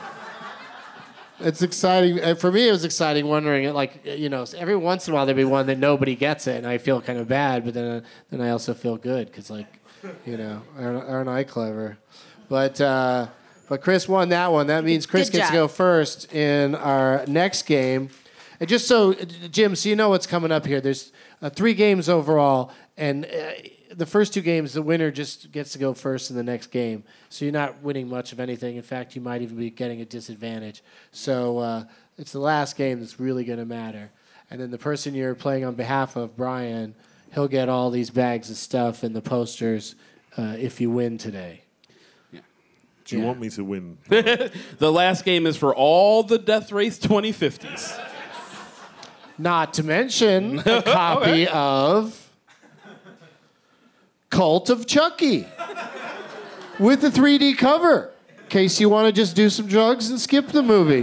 It's exciting. For me, it was exciting wondering it. Like, every once in a while there'd be one that nobody gets it, and I feel kind of bad. But then I also feel good because, aren't I clever? But Chris won that one. That means Chris gets to go first in our next game. And just so, Jim, so you know what's coming up here. There's 3 games overall, and the first 2 games, the winner just gets to go first in the next game. So you're not winning much of anything. In fact, you might even be getting a disadvantage. So it's the last game that's really going to matter. And then the person you're playing on behalf of, Brian, he'll get all these bags of stuff and the posters if you win today. Yeah. Do you want me to win? The last game is for all the Death Race 2050s. Not to mention a copy of Cult of Chucky with the 3D cover, in case you want to just do some drugs and skip the movie.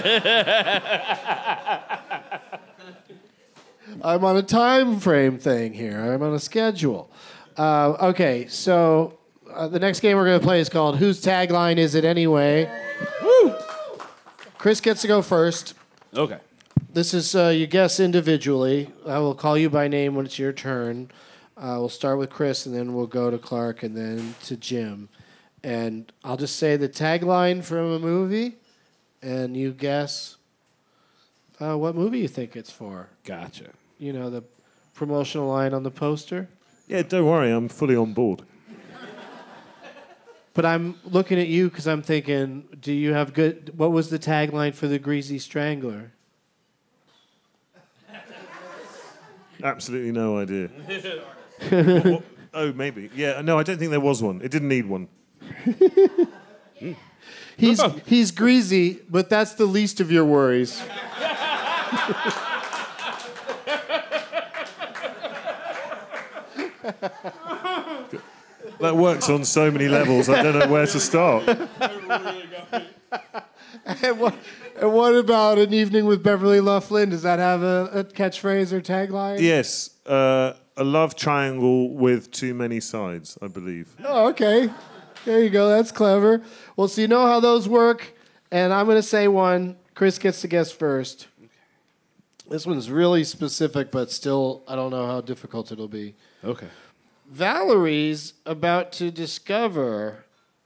I'm on a time frame thing here. I'm on a schedule. Okay, so the next game we're going to play is called Whose Tagline Is It Anyway? Woo! Chris gets to go first. Okay. This is you guess individually. I will call you by name when it's your turn. We'll start with Chris, and then we'll go to Clark, and then to Jim. And I'll just say the tagline from a movie, and you guess what movie you think it's for. Gotcha. The promotional line on the poster. Yeah, don't worry. I'm fully on board. But I'm looking at you because I'm thinking, do you have good... What was the tagline for The Greasy Strangler? Absolutely no idea. Oh, maybe. Yeah, no, I don't think there was one. It didn't need one. He's greasy, but that's the least of your worries. That works on so many levels, I don't know where to start. And what about An Evening with Beverly Loughlin? Does that have a catchphrase or tagline? Yes, a love triangle with too many sides, I believe. Oh, okay. There you go. That's clever. Well, so you know how those work, and I'm going to say one. Chris gets to guess first. This one's really specific, but still, I don't know how difficult it'll be. Okay. Valerie's about to discover...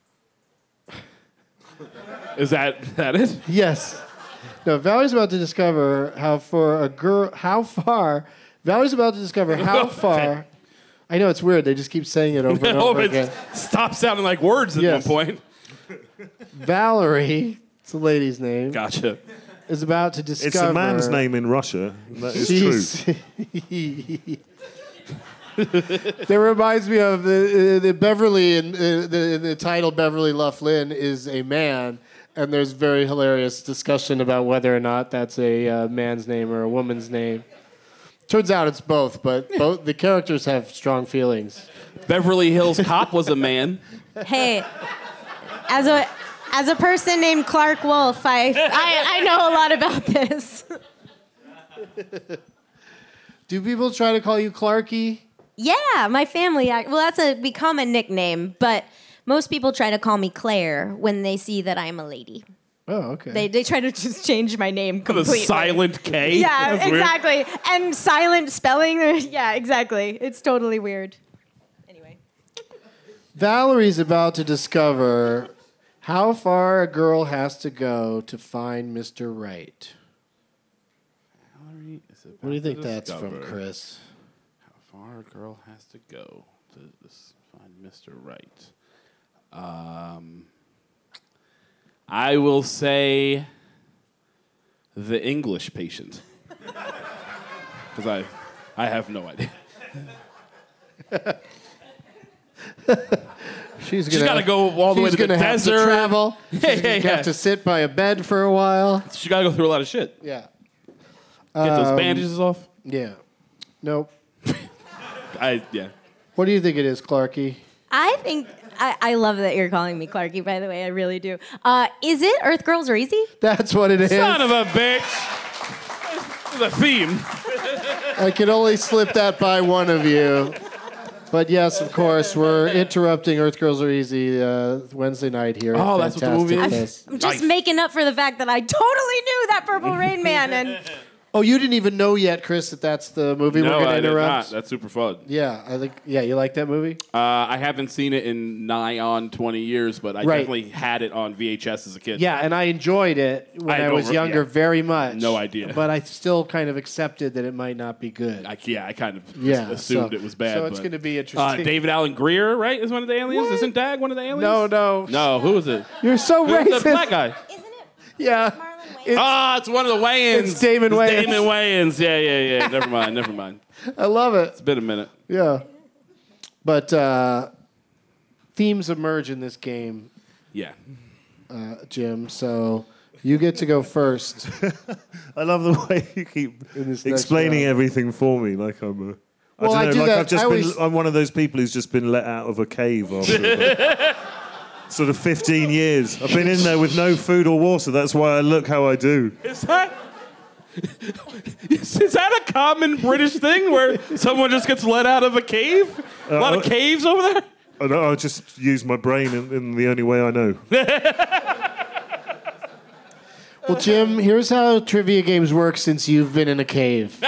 Is that it? Yes. No, Valerie's about to discover how far... Valerie's about to discover how far... I know, it's weird. They just keep saying it over and over again. Stop sounding like words at one point. Valerie, it's a lady's name. Gotcha. Is about to discover... It's a man's name in Russia. That is true. That reminds me of the Beverly, and the title Beverly Loughlin is a man, and there's very hilarious discussion about whether or not that's a man's name or a woman's name. Turns out it's both, but both the characters have strong feelings. Beverly Hills Cop was a man. Hey, as a person named Clark Wolf, I know a lot about this. Do people try to call you Clarky? Yeah, my family. Well, that's become a nickname, but most people try to call me Claire when they see that I'm a lady. Oh, okay. They try to just change my name completely. The silent K? Yeah, That's exactly. Weird. And silent spelling. Yeah, exactly. It's totally weird. Anyway. Valerie's about to discover how far a girl has to go to find Mr. Right. Valerie is about What do you think to that's discover from, Chris? How far a girl has to go to find Mr. Right. I will say The English Patient. Because I have no idea. She's got to go all the way to the desert. She's going to have to travel. She's going to have to sit by a bed for a while. She got to go through a lot of shit. Yeah. Get those bandages off. Yeah. Nope. Yeah. What do you think it is, Clarky? I think I love that you're calling me Clarky, by the way. I really do. Is it Earth Girls Are Easy? That's what it is. Son of a bitch. The theme. I could only slip that by one of you. But yes, of course, we're interrupting Earth Girls Are Easy Wednesday night here. Oh, that's what the movie is? I'm just making up for the fact that I totally knew that Purple Rain Man. And Oh, you didn't even know yet, Chris, that that's the movie we're going to interrupt? No, I did not. That's super fun. Yeah, I think. Yeah, you like that movie? I haven't seen it in nigh on 20 years, but I definitely had it on VHS as a kid. Yeah, and I enjoyed it when I was younger very much. No idea. But I still kind of accepted that it might not be good. I kind of assumed it was bad. So it's going to be interesting. David Alan Grier, right, is one of the aliens? What? Isn't Dag one of the aliens? No. No, who is it? You're so racist. Who's the black guy? isn't it? Yeah. It's one of the Wayans. It's Damon Wayans. Damon Wayans. Yeah. Never mind. I love it. It's been a minute. Yeah. But themes emerge in this game. Yeah. Jim, so you get to go first. I love the way you keep explaining everything for me, like I'm a... Well, I do that. I'm one of those people who's just been let out of a cave after sort of 15 years. I've been in there with no food or water. That's why I look how I do. Is that a common British thing where someone just gets let out of a cave? A lot of caves over there? I just use my brain in the only way I know. Well, Jim, here's how trivia games work since you've been in a cave.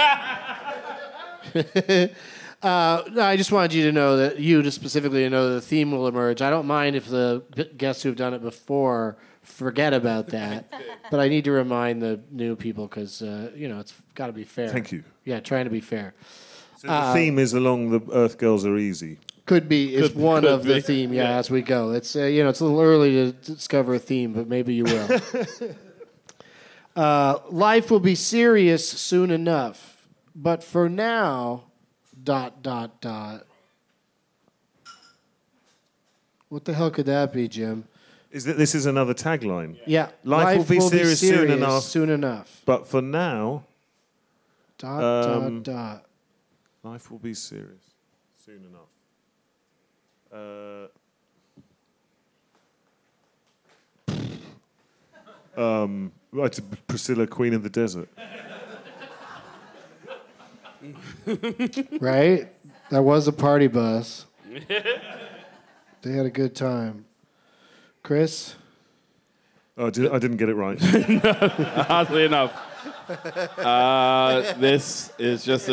I just wanted you to know that specifically to know that the theme will emerge. I don't mind if the guests who've done it before forget about that, but I need to remind the new people because it's got to be fair. Thank you. Yeah, trying to be fair. So the theme is along the Earth Girls Are Easy. Could be one of the theme. Yeah, as we go. It's it's a little early to discover a theme, but maybe you will. Life will be serious soon enough, but for now. ... What the hell could that be, Jim? This is another tagline? Yeah. Life will be serious soon enough. Soon enough. But for now... ... Life will be serious soon enough. It's Priscilla, Queen of the Desert. Right? That was a party bus. They had a good time. Chris? Oh, I didn't get it right. Oddly enough. This is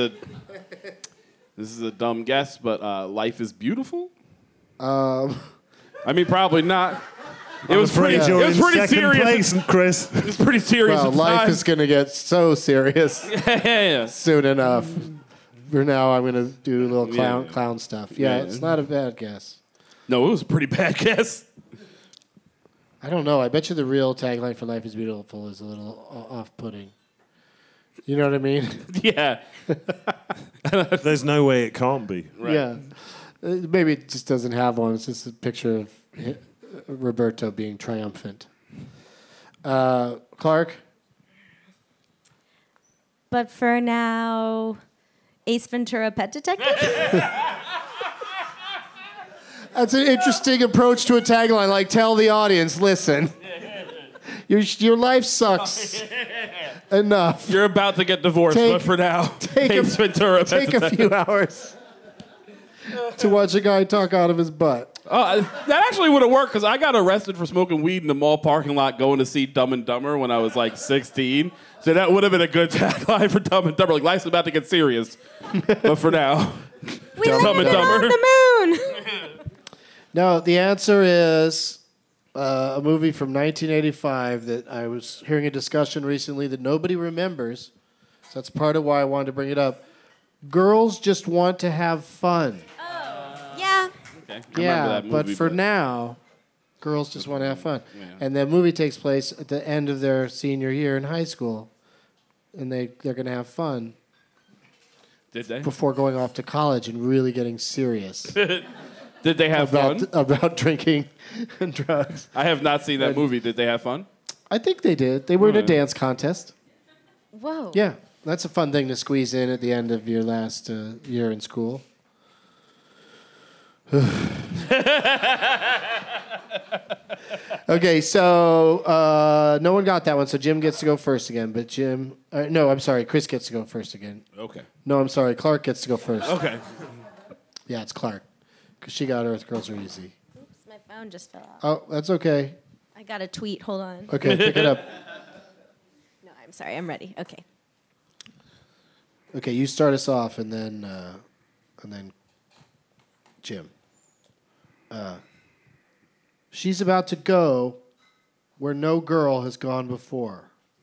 a dumb guess, but Life is Beautiful? I mean, probably not. It was pretty serious. Place, Chris. It was pretty serious. Well, life is going to get so serious soon enough. For now, I'm going to do a little clown stuff. Yeah, it's not a bad guess. No, it was a pretty bad guess. I don't know. I bet you the real tagline for Life is Beautiful is a little off-putting. You know what I mean? Yeah. There's no way it can't be. Right. Yeah. Maybe it just doesn't have one. It's just a picture of Roberto being triumphant. Clark? But for now, Ace Ventura: Pet Detective? That's an interesting approach to a tagline. Like, tell the audience, listen, your life sucks enough. You're about to get divorced, but for now, Ace Ventura: Pet Detective. Take a few hours to watch a guy talk out of his butt. That actually would have worked because I got arrested for smoking weed in the mall parking lot going to see Dumb and Dumber when I was like 16. So that would have been a good tagline for Dumb and Dumber. Like, life's about to get serious. But for now, we landed on the moon. No, the answer is a movie from 1985 that I was hearing a discussion recently that nobody remembers. So that's part of why I wanted to bring it up. Girls Just Want to Have Fun. Yeah. Okay. Yeah, but for now, girls just want to have fun. Yeah. And the movie takes place at the end of their senior year in high school. and they're going to have fun. Did they? Before going off to college and really getting serious. Did they have fun? About drinking and drugs. I have not seen that movie. Did they have fun? I think they did. They were in a dance contest. Whoa. Yeah, that's a fun thing to squeeze in at the end of your last year in school. Okay, so no one got that one, so Jim gets to go first again. But no, I'm sorry, Chris gets to go first again. Okay. No, I'm sorry, Clark gets to go first. Okay. Yeah, it's Clark, because she got Earth Girls Are Easy. Oops, my phone just fell off. Oh, that's okay. I got a tweet. Hold on. Okay, pick it up. No, I'm sorry. I'm ready. Okay. Okay, you start us off, and then Jim. She's about to go where no girl has gone before.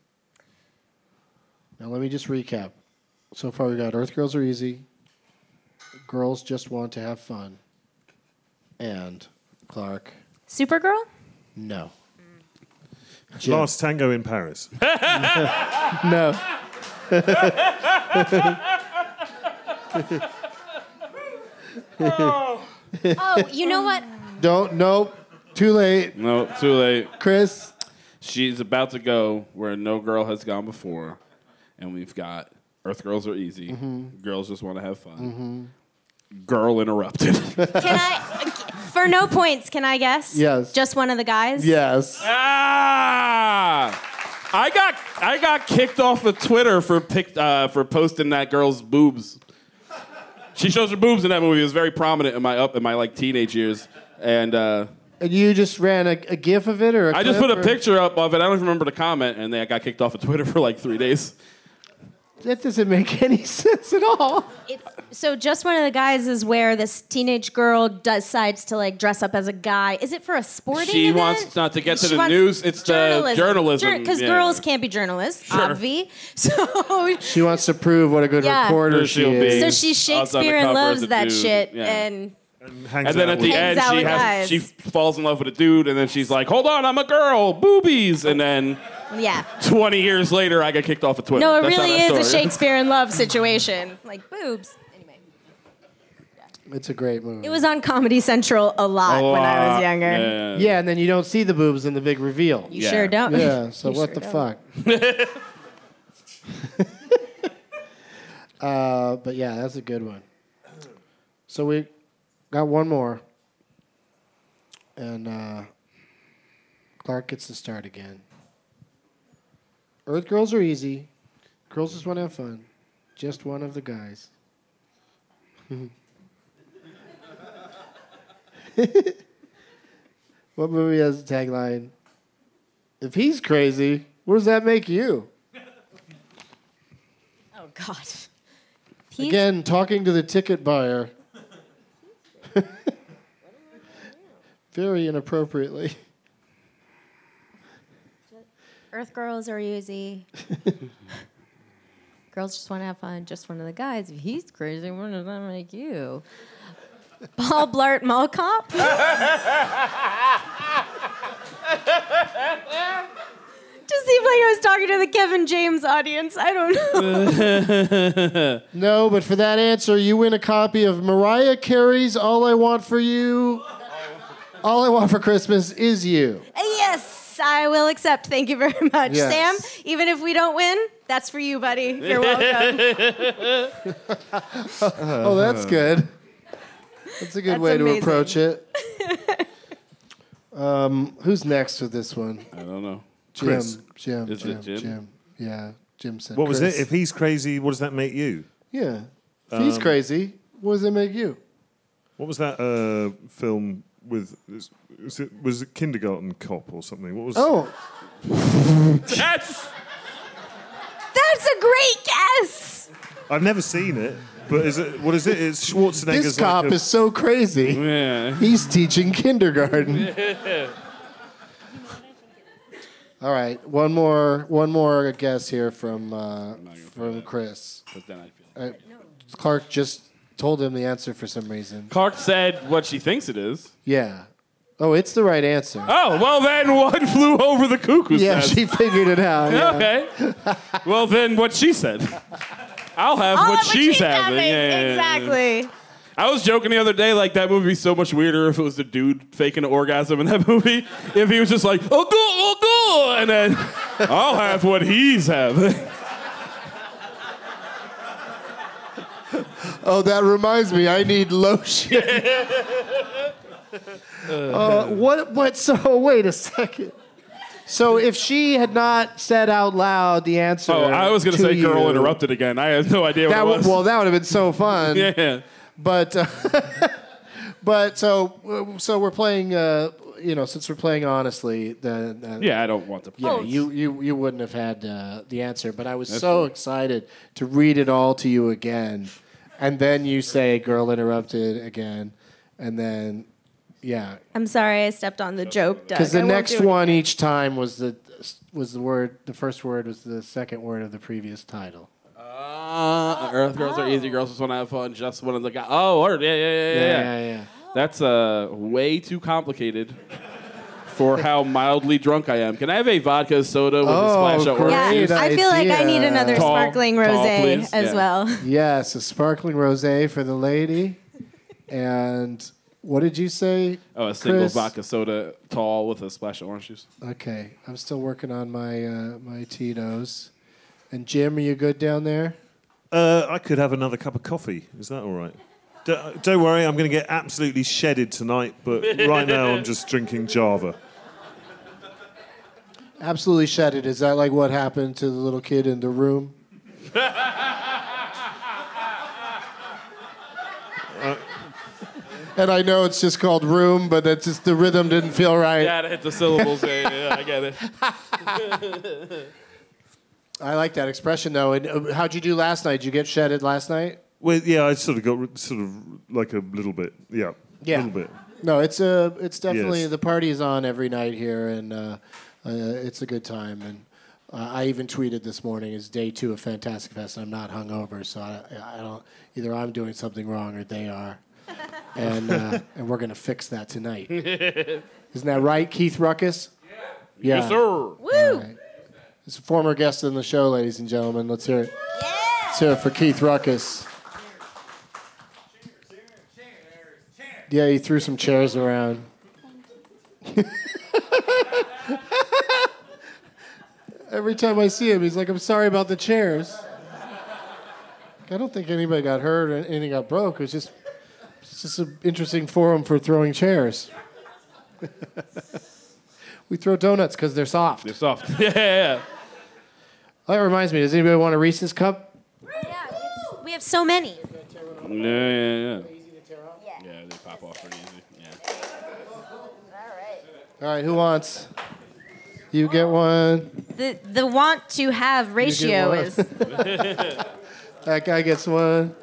Now, let me just recap. So far, we got Earth Girls Are Easy, Girls Just Want to Have Fun, and Clark. Supergirl? No. Last Tango in Paris. No. Oh, you know what? Nope. Too late. No, too late. Chris? She's about to go where no girl has gone before. And we've got Earth Girls Are Easy. Mm-hmm. Girls Just Want to Have Fun. Girl Interrupted. Can I, for no points, can I guess? Yes. Just one of the guys? Yes. I got kicked off of Twitter for posting that girl's boobs. She shows her boobs in that movie. It was very prominent in my like teenage years. And you just ran a GIF of it, or I just put a picture up of it. I don't even remember the comment, and then I got kicked off of Twitter for like 3 days. That doesn't make any sense at all. So just one of the guys is where this teenage girl decides to like dress up as a guy. Is it for a sporting She event? wants not to get to the news. It's the journalism. Because girls can't be journalists, obvi. So she wants to prove what a good reporter she is. So she's Shakespeare and loves that shit. Yeah. And then at the end, she falls in love with a dude, and then she's like, "Hold on, I'm a girl, boobies." And then 20 years later, I get kicked off of Twitter. No, it That's really how that is a story Shakespeare in love situation, like boobs. Anyway, it's a great movie. it was on Comedy Central a lot when I was younger. Yeah, and then you don't see the boobs in the big reveal. You sure don't. Yeah, so You what sure the don't. fuck? But yeah, that's a good one. So we got one more. And Clark gets to start again. Earth Girls Are Easy. Girls Just Want to Have Fun. Just one of the guys. What movie has a tagline? If he's crazy, what does that make you? Oh God. Again, talking to the ticket buyer. Very inappropriately. Earth Girls Are Easy. Girls Just Want to Have Fun. Just one of the guys. If he's crazy, what does that make you? Paul Blart Mall Cop? Just seemed like I was talking to the Kevin James audience. I don't know. No, but for that answer, you win a copy of Mariah Carey's All I Want for You. All I Want for Christmas Is You. Yes, I will accept. Thank you very much. Yes. Sam, even if we don't win, that's for you, buddy. You're welcome. Oh, that's good. That's a good way amazing. to approach it. Who's next with this one? I don't know. Chris. Jim. Is it Jim? Jim. Yeah, Jim said. What was Chris. it? If he's crazy, what does that make you? Yeah. If he's crazy, what does it make you? What was that film with? Was it Kindergarten Cop or something? What was? Oh, That's That's a great guess. I've never seen it, but is it? What is it? It's Schwarzenegger's. this cop is so crazy. yeah. He's teaching kindergarten. All right, one more guess here from Chris. But then I feel Clark just told him the answer for some reason. Clark said what she thinks it is. Yeah, Oh, it's the right answer. Oh, well then One Flew Over the Cuckoo's Nest. Yeah, she figured it out. Yeah. Okay. Well then what she said. I'll have what she's having. Yeah. Exactly. I was joking the other day, like that movie would be so much weirder if it was the dude faking an orgasm in that movie. If he was just like, oh, go, and then I'll have what he's having. Oh, that reminds me. I need lotion. What? So wait a second. So if she had not said out loud the answer, I was going to say "Girl Interrupted" again. I had no idea what it was. Well, that would have been so fun. Yeah. But so we're playing. Since we're playing honestly, yeah, I don't want to play. Yeah, you wouldn't have had the answer. But I was so excited to read it all to you again, and then you say "Girl Interrupted" again, and then. Yeah. I'm sorry I stepped on the joke, Doug. Because the next one each time was the word. The first word was the second word of the previous title. Earth Girls Are Easy Girls Just Want to Have Fun. Just One of the guys. Oh, word. Yeah. That's way too complicated for how mildly drunk I am. Can I have a vodka soda with a splash of orange juice? Yeah, I feel like I need another sparkling rosé please. as well. Yes, a sparkling rosé for the lady, and. What did you say? Oh, a single vodka soda, tall with a splash of orange juice. Okay, I'm still working on my my Tito's. And Jim, are you good down there? I could have another cup of coffee. Is that all right? Don't worry, I'm going to get absolutely shedded tonight, but right now I'm just drinking Java. Absolutely shedded. Is that like what happened to the little kid in the room? And I know it's just called Room, but it's just the rhythm didn't feel right. Yeah, to hit the syllables. Yeah, I get it. I like that expression, though. And how'd you do last night? Did you get shedded last night? Well, yeah, I sort of got like a little bit. Yeah, a little bit. No, it's definitely the party is on every night here, and it's a good time. And I even tweeted this morning, it's day 2 of Fantastic Fest, and I'm not hungover, so I don't. Either I'm doing something wrong or they are. And we're going to fix that tonight. Isn't that right, Keith Ruckus? Yeah. Yes, sir. Woo! Right. He's a former guest on the show, ladies and gentlemen. Let's hear it. Yeah! Let's hear it for Keith Ruckus. Yeah, he threw some chairs around. Every time I see him, he's like, I'm sorry about the chairs. I don't think anybody got hurt or anything got broke. It's just an interesting forum for throwing chairs. We throw donuts because they're soft. They're soft. Yeah. Oh, that reminds me. Does anybody want a Reese's cup? Yeah, we have so many. Yeah. Yeah, they pop off pretty easy. Yeah. All right, who wants? You get one. The want to have ratio is. That guy gets one.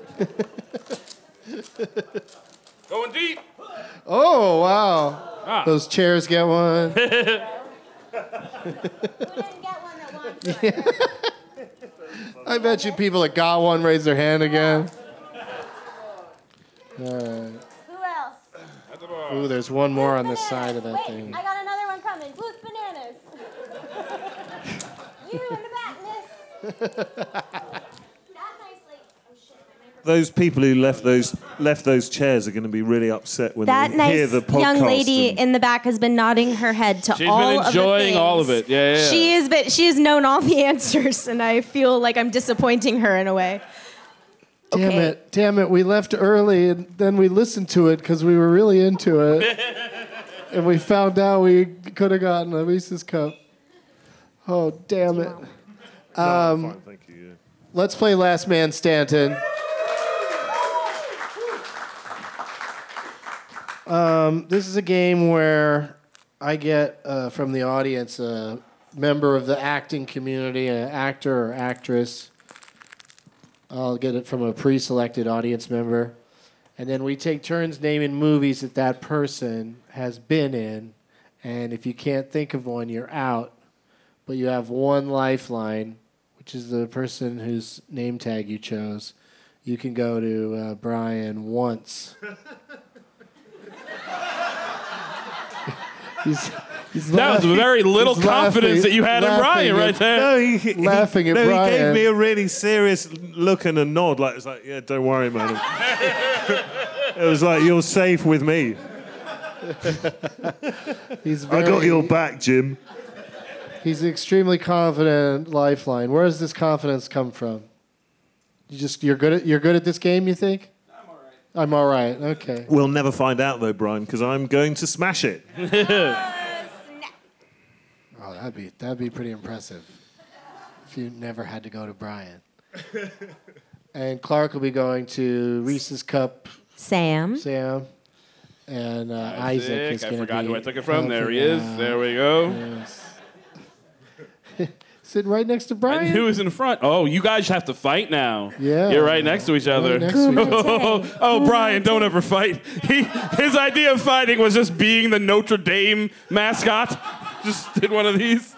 Going deep. Oh, wow. Those chairs get one. Who didn't get one that wants one? I bet you people that got one raise their hand again. All right. Who else? Ooh, there's one more on the side of that Wait, thing. I got another one coming. Booth Bananas. You in the back, miss. Those people who left those chairs are going to be really upset when that they hear the podcast. That nice young lady in the back has been nodding her head to She's all been of the enjoying things. all of it. Yeah. She has known all the answers, and I feel like I'm disappointing her in a way. Damn it. We left early, and then we listened to it because we were really into it. And we found out we could have gotten a Reese's cup. Oh, damn it. Fine, thank you. Yeah. Let's play Last Man Stanton. This is a game where I get from the audience a member of the acting community, an actor or actress. I'll get it from a pre-selected audience member. And then we take turns naming movies that person has been in. And if you can't think of one, you're out. But you have one lifeline, which is the person whose name tag you chose. You can go to Brian once. That was very little confidence that you had in Brian right there. No, he laughing at no, Brian. He gave me a really serious look and a nod. Like, it's like, yeah, don't worry, man. It was like, you're safe with me. I got your back, Jim. He's an extremely confident lifeline. Where does this confidence come from? You're good at this game, you think? I'm all right. Okay. We'll never find out though, Brian, because I'm going to smash it. Oh, that'd be pretty impressive if you never had to go to Brian. And Clark will be going to Reese's Cup. Sam. And Isaac is going to be... I forgot who I took it from. There he is. There we go. Yes. Sitting right next to Brian. And who is in front? Oh, you guys have to fight now. Yeah. You're right next to each other. Oh, Brian, don't ever fight. His idea of fighting was just being the Notre Dame mascot. Just did one of these.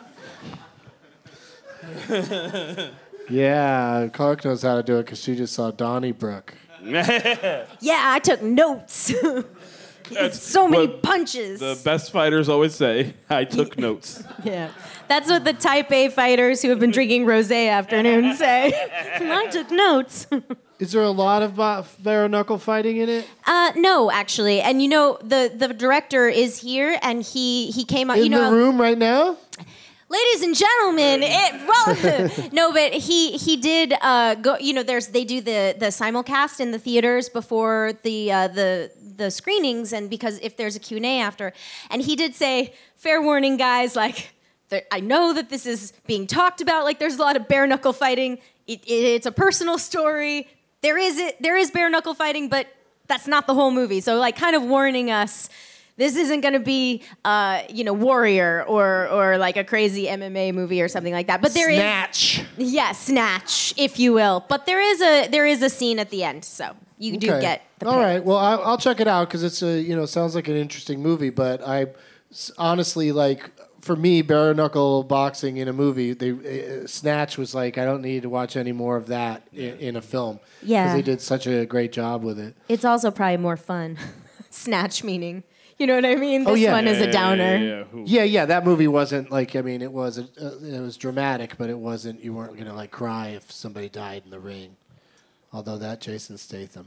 Yeah, Clark knows how to do it because she just saw Donnybrook. Yeah, I took notes. So many punches. The best fighters always say, I took notes. Yeah. That's what the type A fighters who have been drinking rosé afternoon say. I took notes. Is there a lot of bare knuckle fighting in it? No, actually. And you know, the director is here and he came out. In the room right now? Ladies and gentlemen, no, but he did go. You know, they do the simulcast in the theaters before the screenings, and because if there's a Q&A after, and he did say, fair warning, guys, like I know that this is being talked about. Like there's a lot of bare knuckle fighting. It's a personal story. There is bare knuckle fighting, but that's not the whole movie. So like kind of warning us. This isn't going to be, Warrior or like a crazy MMA movie or something like that. But there Snatch. Yes, Snatch, if you will. But there is a scene at the end, so you do get the All right. Well, I'll check it out because it's sounds like an interesting movie. But I honestly like for me, bare knuckle boxing in a movie, Snatch was like I don't need to watch any more of that in a film. Yeah, because they did such a great job with it. It's also probably more fun. Snatch meaning. You know what I mean? This one is a downer. Yeah. That movie wasn't like. I mean, it was dramatic, but it wasn't. You weren't gonna like cry if somebody died in the ring. Although that Jason Statham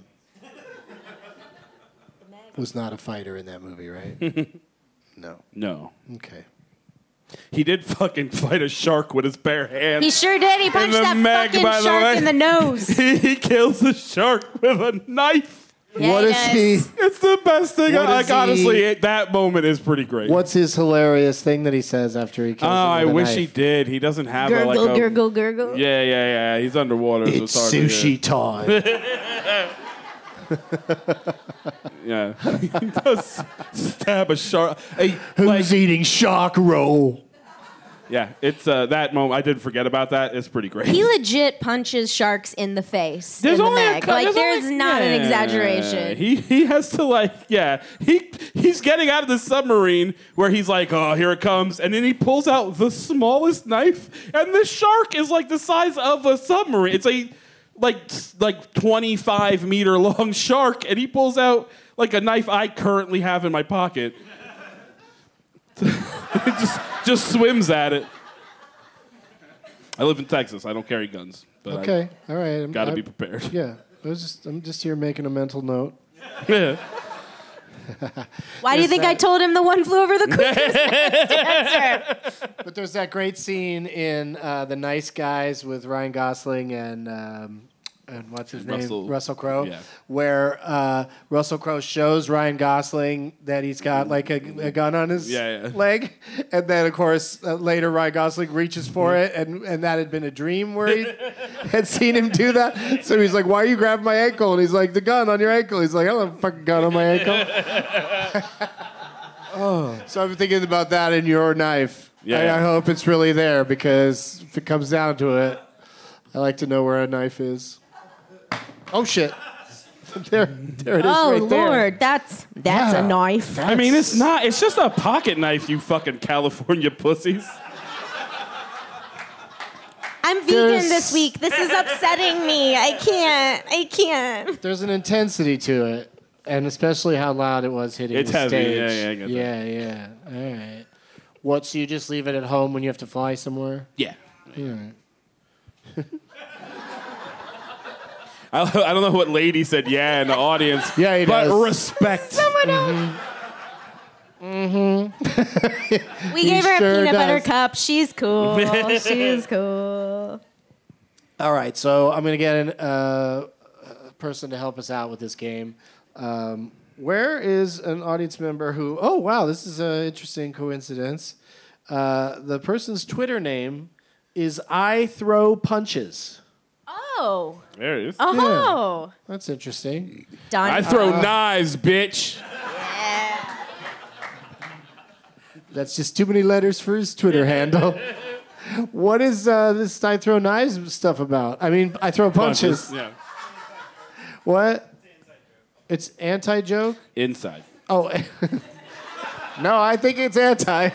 was not a fighter in that movie, right? No. Okay. He did fucking fight a shark with his bare hands. He sure did. He punched that fucking shark in the nose. He kills the shark with a knife. Yeah, what is he? It's the best thing. Like honestly, that moment is pretty great. What's his hilarious thing that he says after he kills him with I a wish knife? he did. He doesesn't have gurgle. Yeah. He's underwater. It's so sushi time. Yeah. He does stab a shark. Who's eating shark roll? Yeah, it's that moment. I didn't forget about that. It's pretty great. He legit punches sharks in the face. There's in only the neck. There's not an exaggeration. He has to he's getting out of the submarine where he's like, oh, here it comes, and then he pulls out the smallest knife, and the shark is like the size of a submarine. It's a like 25-meter long shark, and he pulls out like a knife I currently have in my pocket. just swims at it. I live in Texas. I don't carry guns. But Okay, all right. Got to be prepared. Yeah, I'm just here making a mental note. Yeah. Why do you think I told him the one flew over the cuckoo's nest answer? But there's that great scene in The Nice Guys with Ryan Gosling and what's his name? Russell Crowe. Yeah. Where Russell Crowe shows Ryan Gosling that he's got like a gun on his leg. And then, of course, later Ryan Gosling reaches for it. And that had been a dream where he had seen him do that. So he's like, why are you grabbing my ankle? And he's like, the gun on your ankle. He's like, I don't have a fucking gun on my ankle. So I'm thinking about that in your knife. Yeah. I hope it's really there because if it comes down to it, I like to know where a knife is. Oh shit! There it is. Oh right there. Lord, that's a knife. I mean, it's not. It's just a pocket knife, you fucking California pussies. I'm vegan this week. This is upsetting me. I can't. There's an intensity to it. And especially how loud it was hitting It's the heavy. stage. Yeah, I get that. Yeah. All right. What, so you just leave it at home when you have to fly somewhere? Yeah. Yeah. I don't know what lady said yeah in the audience. Yeah, he but does. respect. We gave her sure a peanut butter does. cup. She's cool. She's cool. All right, so I'm going to get a person to help us out with this game. Where is an audience member who... Oh, wow, this is an interesting coincidence. The person's Twitter name is I Throw Punches. Oh. There it is. Oh. That's interesting. Done. I throw knives, bitch. That's just too many letters for his Twitter handle. What is this I Throw Knives stuff about? I mean, I throw punches. Yeah. What? It's anti-joke? Inside. Oh, no, I think it's anti.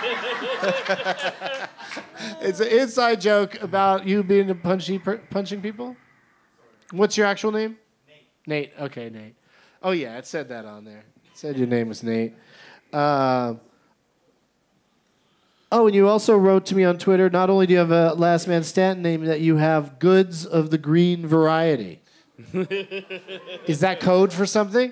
It's an inside joke about you being a punching people. What's your actual name? Nate. Okay, Nate. Oh yeah, it said that on there. It said your name was Nate. Oh, and you also wrote to me on Twitter. Not only do you have a Last Man Stanton name, that you have goods of the green variety. Is that code for something?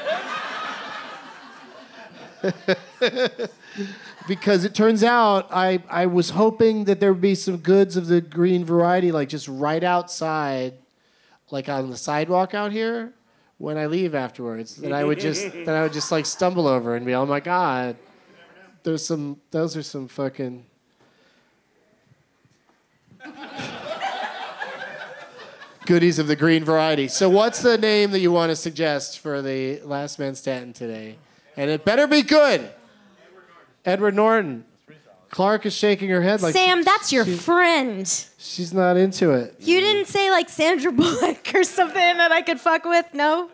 Because it turns out I was hoping that there would be some goods of the green variety, like just right outside, like on the sidewalk out here, when I leave afterwards. That I would just like stumble over and be, oh my God, those are some fucking. Goodies of the green variety. So what's the name that you want to suggest for the Last Man Stanton today? And it better be good. Edward Norton. Clark is shaking her head like... Sam, that's your friend. She's not into it. You didn't say like Sandra Bullock or something that I could fuck with? No?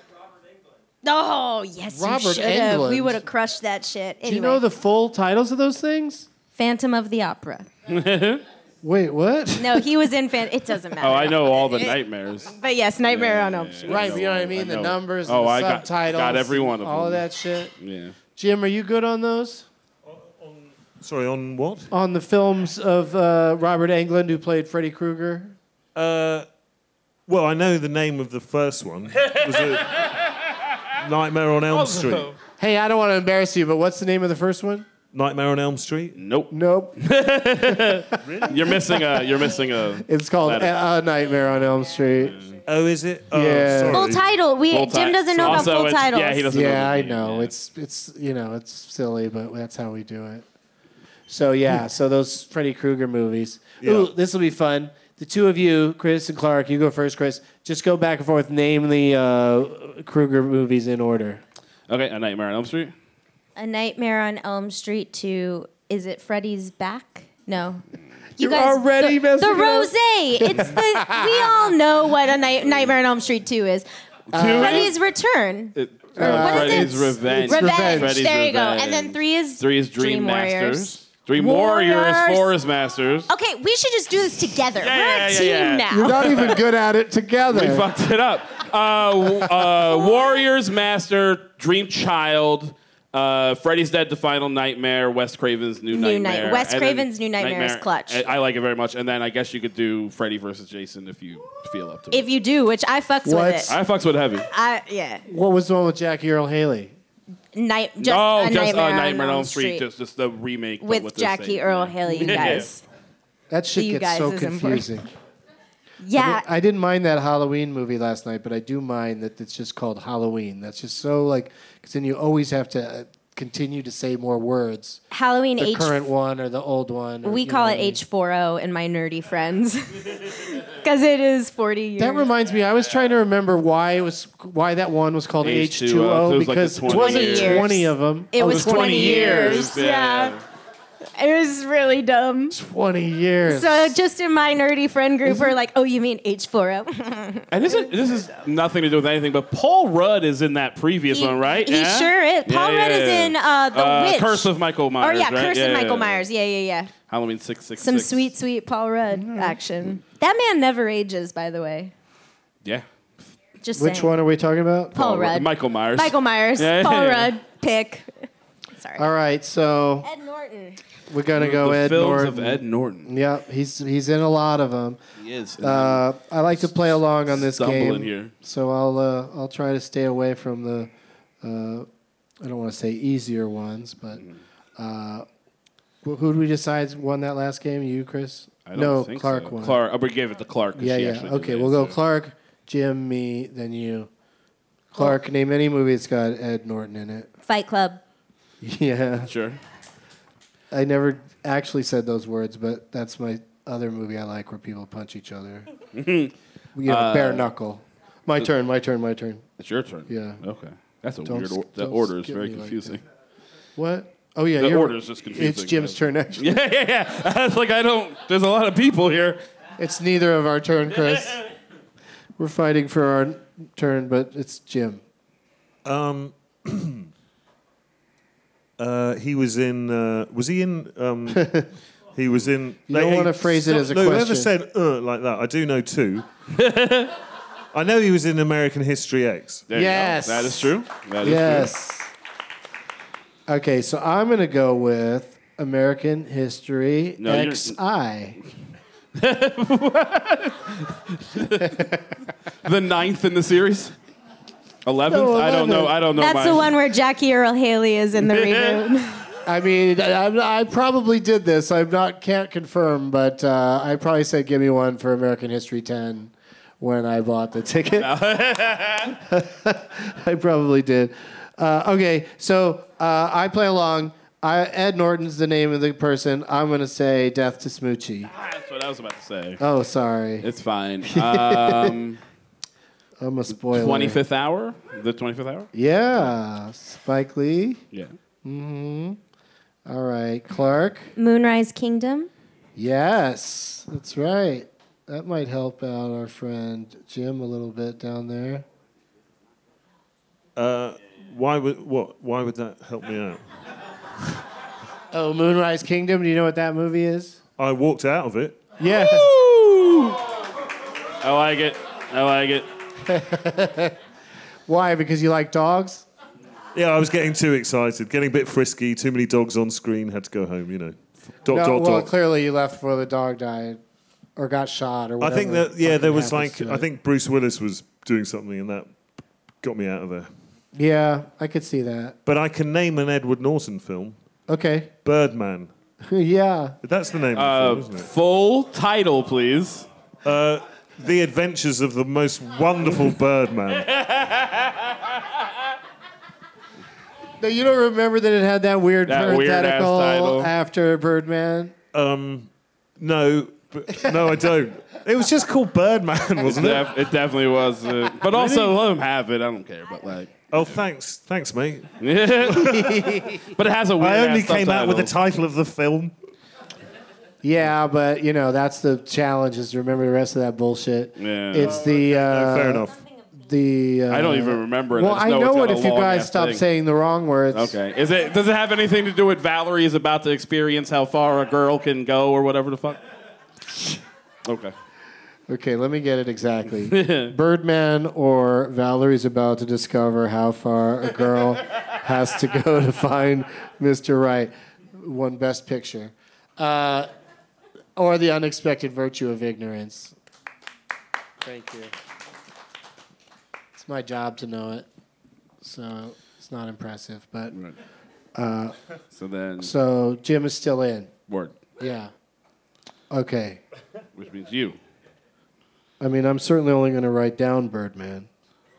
Oh, yes, Robert you should have. Englund. We would have crushed that shit. Anyway. Do you know the full titles of those things? Phantom of the Opera. Wait, what? No, he was in It doesn't matter. Oh, I know all the nightmares. But yes, Nightmare on Elm Street. Right, but you know what I mean? The numbers, Oh, the I subtitles. got every one of them. All of that shit. Yeah. Jim, are you good on those? Sorry, on what? On the films of Robert Englund, who played Freddy Krueger? Well, I know the name of the first one. Was it Nightmare on Elm Street? Hey, I don't want to embarrass you, but what's the name of the first one? Nightmare on Elm Street? Nope. Really? You're missing a. It's called letter. A Nightmare on Elm Street. Oh, is it? Oh, Yeah. sorry. Full title. Jim doesn't know about Also, full titles. Yeah, he doesn't know. Yeah, the I name, know. yeah. It's it's silly, but that's how we do it. So yeah, so those Freddy Krueger movies. Yeah. Ooh, this will be fun. The two of you, Chris and Clark, you go first, Chris. Just go back and forth. Name the Krueger movies in order. Okay, A Nightmare on Elm Street. A Nightmare on Elm Street 2. Is it Freddy's Back? No. You're already the messing it up. rosé. It's the. We all know what a Nightmare on Elm Street 2 is. Freddy's Return. What is Freddy's it? Revenge. Revenge. Freddy's There you go. Revenge. And then 3 is 3 is Dream Warriors. Masters. Dream Warriors. 4 is Masters. Okay, we should just do this together. Yeah, We're a yeah, team yeah. now. You're not even good at it together. We fucked it up. Warriors, Master, Dream Child, Freddy's Dead, The Final Nightmare, Wes Craven's New Nightmare. Wes and Craven's then New Nightmare is clutch. I like it very much. And then I guess you could do Freddy versus Jason if you feel up to it. If you do, which I fucks What? with it. I fucks with heavy. Yeah. What was the one with Jackie Earl Haley? Just Nightmare on Elm Street. Just the remake but with the Jackie same- Earl Haley, you guys. That shit You gets guys so is important. confusing. Yeah. I didn't mind that Halloween movie last night, but I do mind that it's just called Halloween. That's just so like, because then you always have to continue to say more words. Halloween The current one or the old one. Or, We you call know it what I mean? H40 and my nerdy friends. Because it is 40 years. That reminds me, I was trying to remember why that one was called H2O, H2O, because because it it was like wasn't 20 years. 20 of them. It Oh, was 20 years. Yeah. It was really dumb. 20 years. So just in my nerdy friend group, we're like, oh, you mean H40? And this is nothing to do with anything, but Paul Rudd is in that previous one, right? He sure is. Paul Rudd is in The Witch. Curse of Michael Myers. Or yeah, right? Curse of Michael Myers. Yeah. Halloween 666. Some sweet Paul Rudd action. That man never ages, by the way. Yeah. Just Which saying. one are we talking about? Paul Rudd. Michael Myers. Michael Myers. Yeah, Paul yeah. Rudd. Pick. Sorry. All right, so Ed Norton. we're gonna go the Ed films Norton. of Ed Norton. Yep, he's in a lot of them. He is. I like to play along on this Stumbling game, here. so I'll try to stay away from the I don't want to say easier ones, but who did we decide won that last game? You, Chris? I don't No, think Clark so. won. Clark. Oh, we gave it to Clark. 'Cause Yeah, she yeah. actually Okay, did we'll it, go so. Clark, Jim, me, then you. Clark, name any movie that's got Ed Norton in it. Fight Club. Yeah. Sure. I never actually said those words, but that's my other movie I like where people punch each other. Bare knuckle. My turn. It's your turn. Yeah. Okay. That's a Don't weird. s- The don't order is skip very me like confusing. What? Oh, yeah. The you're- order is just confusing. It's Jim's turn, actually. yeah. I was like, I don't. There's a lot of people here. It's neither of our turn, Chris. We're fighting for our turn, but it's Jim. He was in. Was he in? He was in. You don't want to phrase it as a no, question. whoever said like that? I do know two. I know he was in American History X. There you go. Yes. That is true. That is Yes. Okay, so I'm going to go with American History No, you're- XI. true. The 9th in the series. 11th. No, I don't know. 11th. I don't know. That's the one where Jackie Earle Haley is in the reboot. I mean, I probably did this. Can't confirm, but I probably said give me one for American History 10 when I bought the ticket. I probably did. Okay, so I play along. Ed Norton's the name of the person. I'm going to say Death to Smoochie. That's what I was about to say. Oh, sorry. It's fine. I'm a spoiler. 25th hour. The 25th hour. Yeah, Spike Lee. Yeah. All right, Clark. Moonrise Kingdom. Yes, that's right. That might help out our friend Jim a little bit down there. Why would that help me out? Oh, Moonrise Kingdom. Do you know what that movie is? I walked out of it. Yeah. I like it. I like it. Why? Because you like dogs? Yeah, I was getting too excited, getting a bit frisky. Too many dogs on screen. Had to go home. You know. Well, clearly you left before the dog died or got shot or I whatever. think that there fucking was happens like to I it. think Bruce Willis was doing something, and that got me out of there. Yeah, I could see that. But I can name an Edward Norton film. Okay. Birdman. Yeah. That's the name of the film, isn't it? Full title, please. The Adventures of the Most Wonderful Birdman. No, you don't remember that it had that weird That weird-ass parenthetical title. after Birdman? No, I don't. It was just called Birdman, wasn't it? It definitely was. But also, let them have it. I don't care. But like, Oh, thanks, mate. but it has a weird. I only came out with the title of the film. Yeah, but you know that's the challenge is to remember the rest of that bullshit. Yeah. It's the Fair enough. I don't even remember it. Well, I just I know know it's it got if a you guys long-ass stop thing. saying the wrong words. Okay. Does it have anything to do with Valerie is about to experience how far a girl can go or whatever the fuck? Okay. Okay, let me get it exactly. Birdman or Valerie's about to discover how far a girl has to go to find Mr. Right. Won Best Picture. Or The Unexpected Virtue of Ignorance. Thank you. It's my job to know it, so it's not impressive. But so Jim is still in. Word. Yeah. Okay. Which means you. I mean, I'm certainly only going to write down Birdman.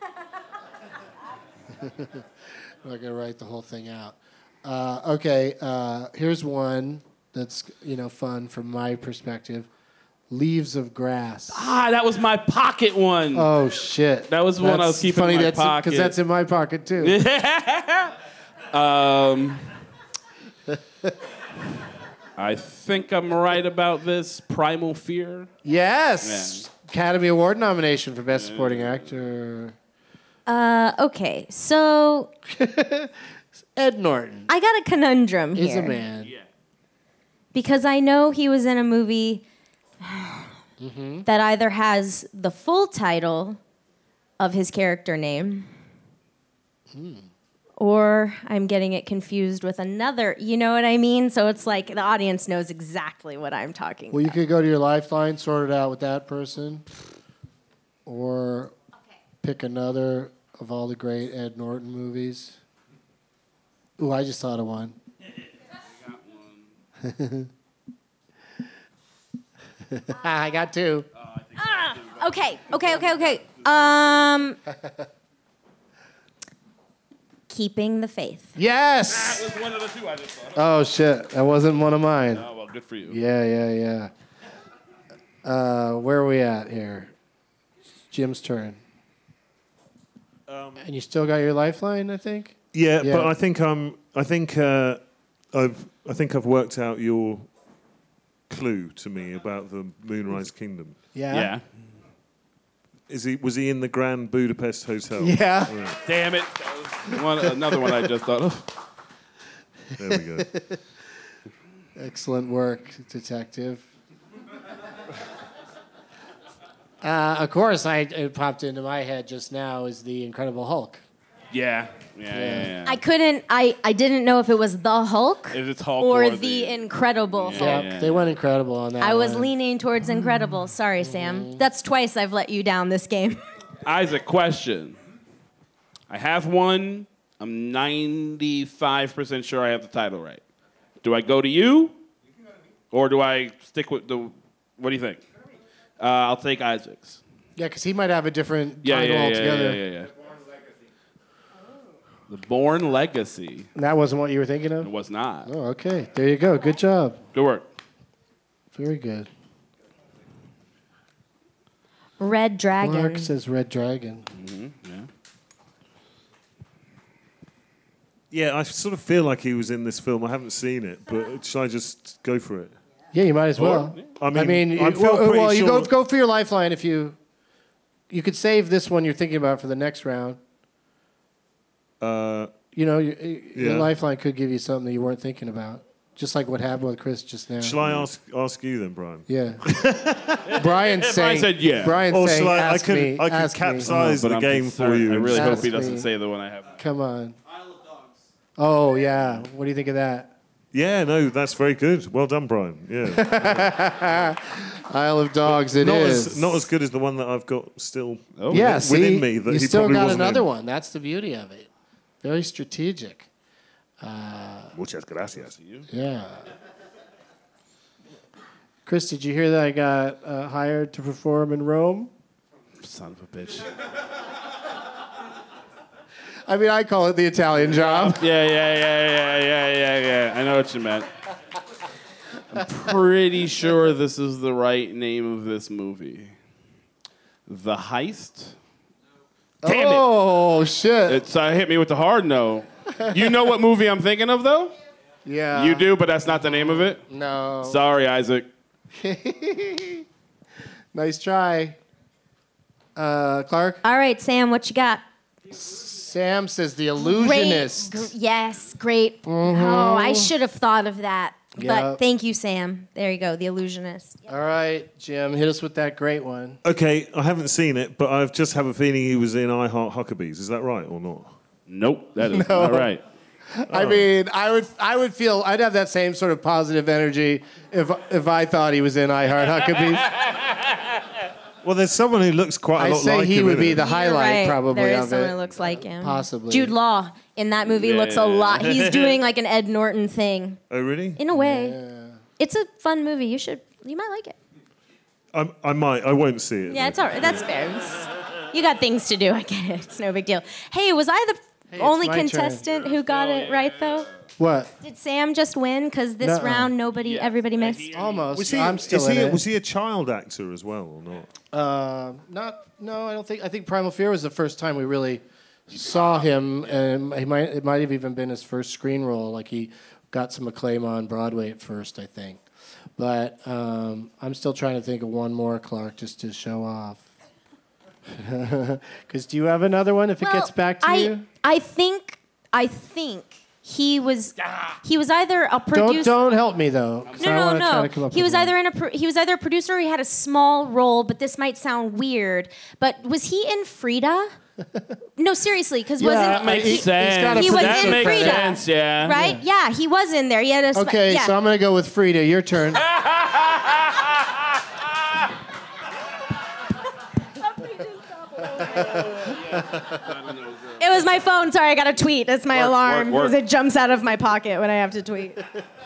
I'm not going to write the whole thing out. Okay, here's one that's fun from my perspective. Leaves of Grass. Ah, that was my pocket one. Oh shit! That was the one I was keeping in my pocket. Because that's in my pocket too. I think I'm right about this. Primal Fear. Yes. Academy Award nomination for Best Supporting Actor. Okay, so Ed Norton. I got a conundrum here. He's a man. Because I know he was in a movie Mm-hmm. that either has the full title of his character name. Or I'm getting it confused with another, you know what I mean? So it's like the audience knows exactly what I'm talking Well, about. you could go to your Lifeline, sort it out with that person, or pick another of all the great Ed Norton movies. Ooh, I just thought of one. I got two. Okay. Keeping the Faith. Yes! That was one of the two I just thought. Oh, shit. That wasn't one of mine. Oh, well, good for you. Yeah. Where are we at here? It's Jim's turn. And you still got your Lifeline, I think? Yeah, but I think I've worked out your clue to me about the Moonrise Kingdom. Yeah. Was he in the Grand Budapest Hotel? Yeah. Right. Damn it. Another one I just thought of. There we go. Excellent work, detective. Of course, it popped into my head just now is the Incredible Hulk. Yeah. I didn't know if it was the Hulk If it's Hulk or or the Incredible Hulk. Yeah, they went Incredible on that. I was one. leaning towards Incredible. Sorry, Sam. That's twice I've let you down this game. Isaac, question. I have one. I'm 95% sure I have the title right. Do I go to you? Or do I stick with the... What do you think? I'll take Isaac's. Yeah, because he might have a different title altogether. Yeah. The Bourne Legacy. And that wasn't what you were thinking of? It was not. Oh, okay. There you go. Good job. Good work. Very good. Red Dragon. Clark says Red Dragon. Yeah, I sort of feel like he was in this film. I haven't seen it, but should I just go for it? Yeah, you might as well. I mean, you I feel pretty you sure- go for your Lifeline if you could save this one you're thinking about for the next round. Your Lifeline could give you something that you weren't thinking about, just like what happened with Chris just now. Shall I ask you then, Brian? Yeah. Brian's saying. said yeah. Brian's Or saying, shall I? ask me. I could ask me. capsize But the I'm game concerned. for you. I really hope he Ask doesn't me. say the one I have. Come on. Oh yeah. What do you think of that? Yeah, no, that's very good. Well done, Brian. Yeah. Isle of Dogs. It is not as good as the one that I've got still Yeah, see, within me. That you he still probably got wasn't another in. one. That's the beauty of it. Very strategic. Muchas gracias. Yeah. Chris, did you hear that I got hired to perform in Rome? Son of a bitch. I mean, I call it the Italian job. Yeah. I know what you meant. I'm pretty sure this is the right name of this movie. The Heist? Damn Oh, shit. It's hit me with the hard no. You know what movie I'm thinking of, though? Yeah. You do, but that's not the name of it? No. Sorry, Isaac. Nice try. Clark? All right, Sam, what you got? Sam says The Illusionist. Yes, great. Oh, I should have thought of that. Yep. But thank you, Sam. There you go, The Illusionist. All right, Jim, hit us with that great one. Okay, I haven't seen it, but I just have a feeling he was in I Heart Huckabees. Is that right or not? Nope, that is not right. I mean, I would feel I'd have that same sort of positive energy if I thought he was in I Heart Huckabees. Well, there's someone who looks quite a I lot say like he him, would isn't be it? the highlight You're right. probably There is of someone it. who looks like him. Possibly. Jude Law in that movie looks a lot. He's doing like an Ed Norton thing. Oh, really? In a way. It's a fun movie. You might like it. I might. I won't see it. Yeah, though. it's all right. That's fair. You got things to do. I get it. It's no big deal. Hey, was I the only my turn. contestant who got it right, though? What? Did Sam just win? Because this Nuh-uh. round, everybody missed. Almost. Was he, I'm still in it. Was he a child actor as well or not? No, I don't think. I think Primal Fear was the first time we really saw him, and it might have even been his first screen role. Like he got some acclaim on Broadway at first, I think. But I'm still trying to think of one more, Clark, just to show off. Because do you have another one? If it gets back to you, I think he was either a producer. Don't help me though. No. He was either a producer or he had a small role, but this might sound weird. But was he in Frida? No, seriously, because that makes sense. He was that in makes Frida, sense, yeah. right? Yeah, he was in there. He had a Okay, so I'm gonna go with Frida. Your turn. It was my phone. Sorry, I got a tweet. That's my alarm work. because it jumps out of my pocket when I have to tweet.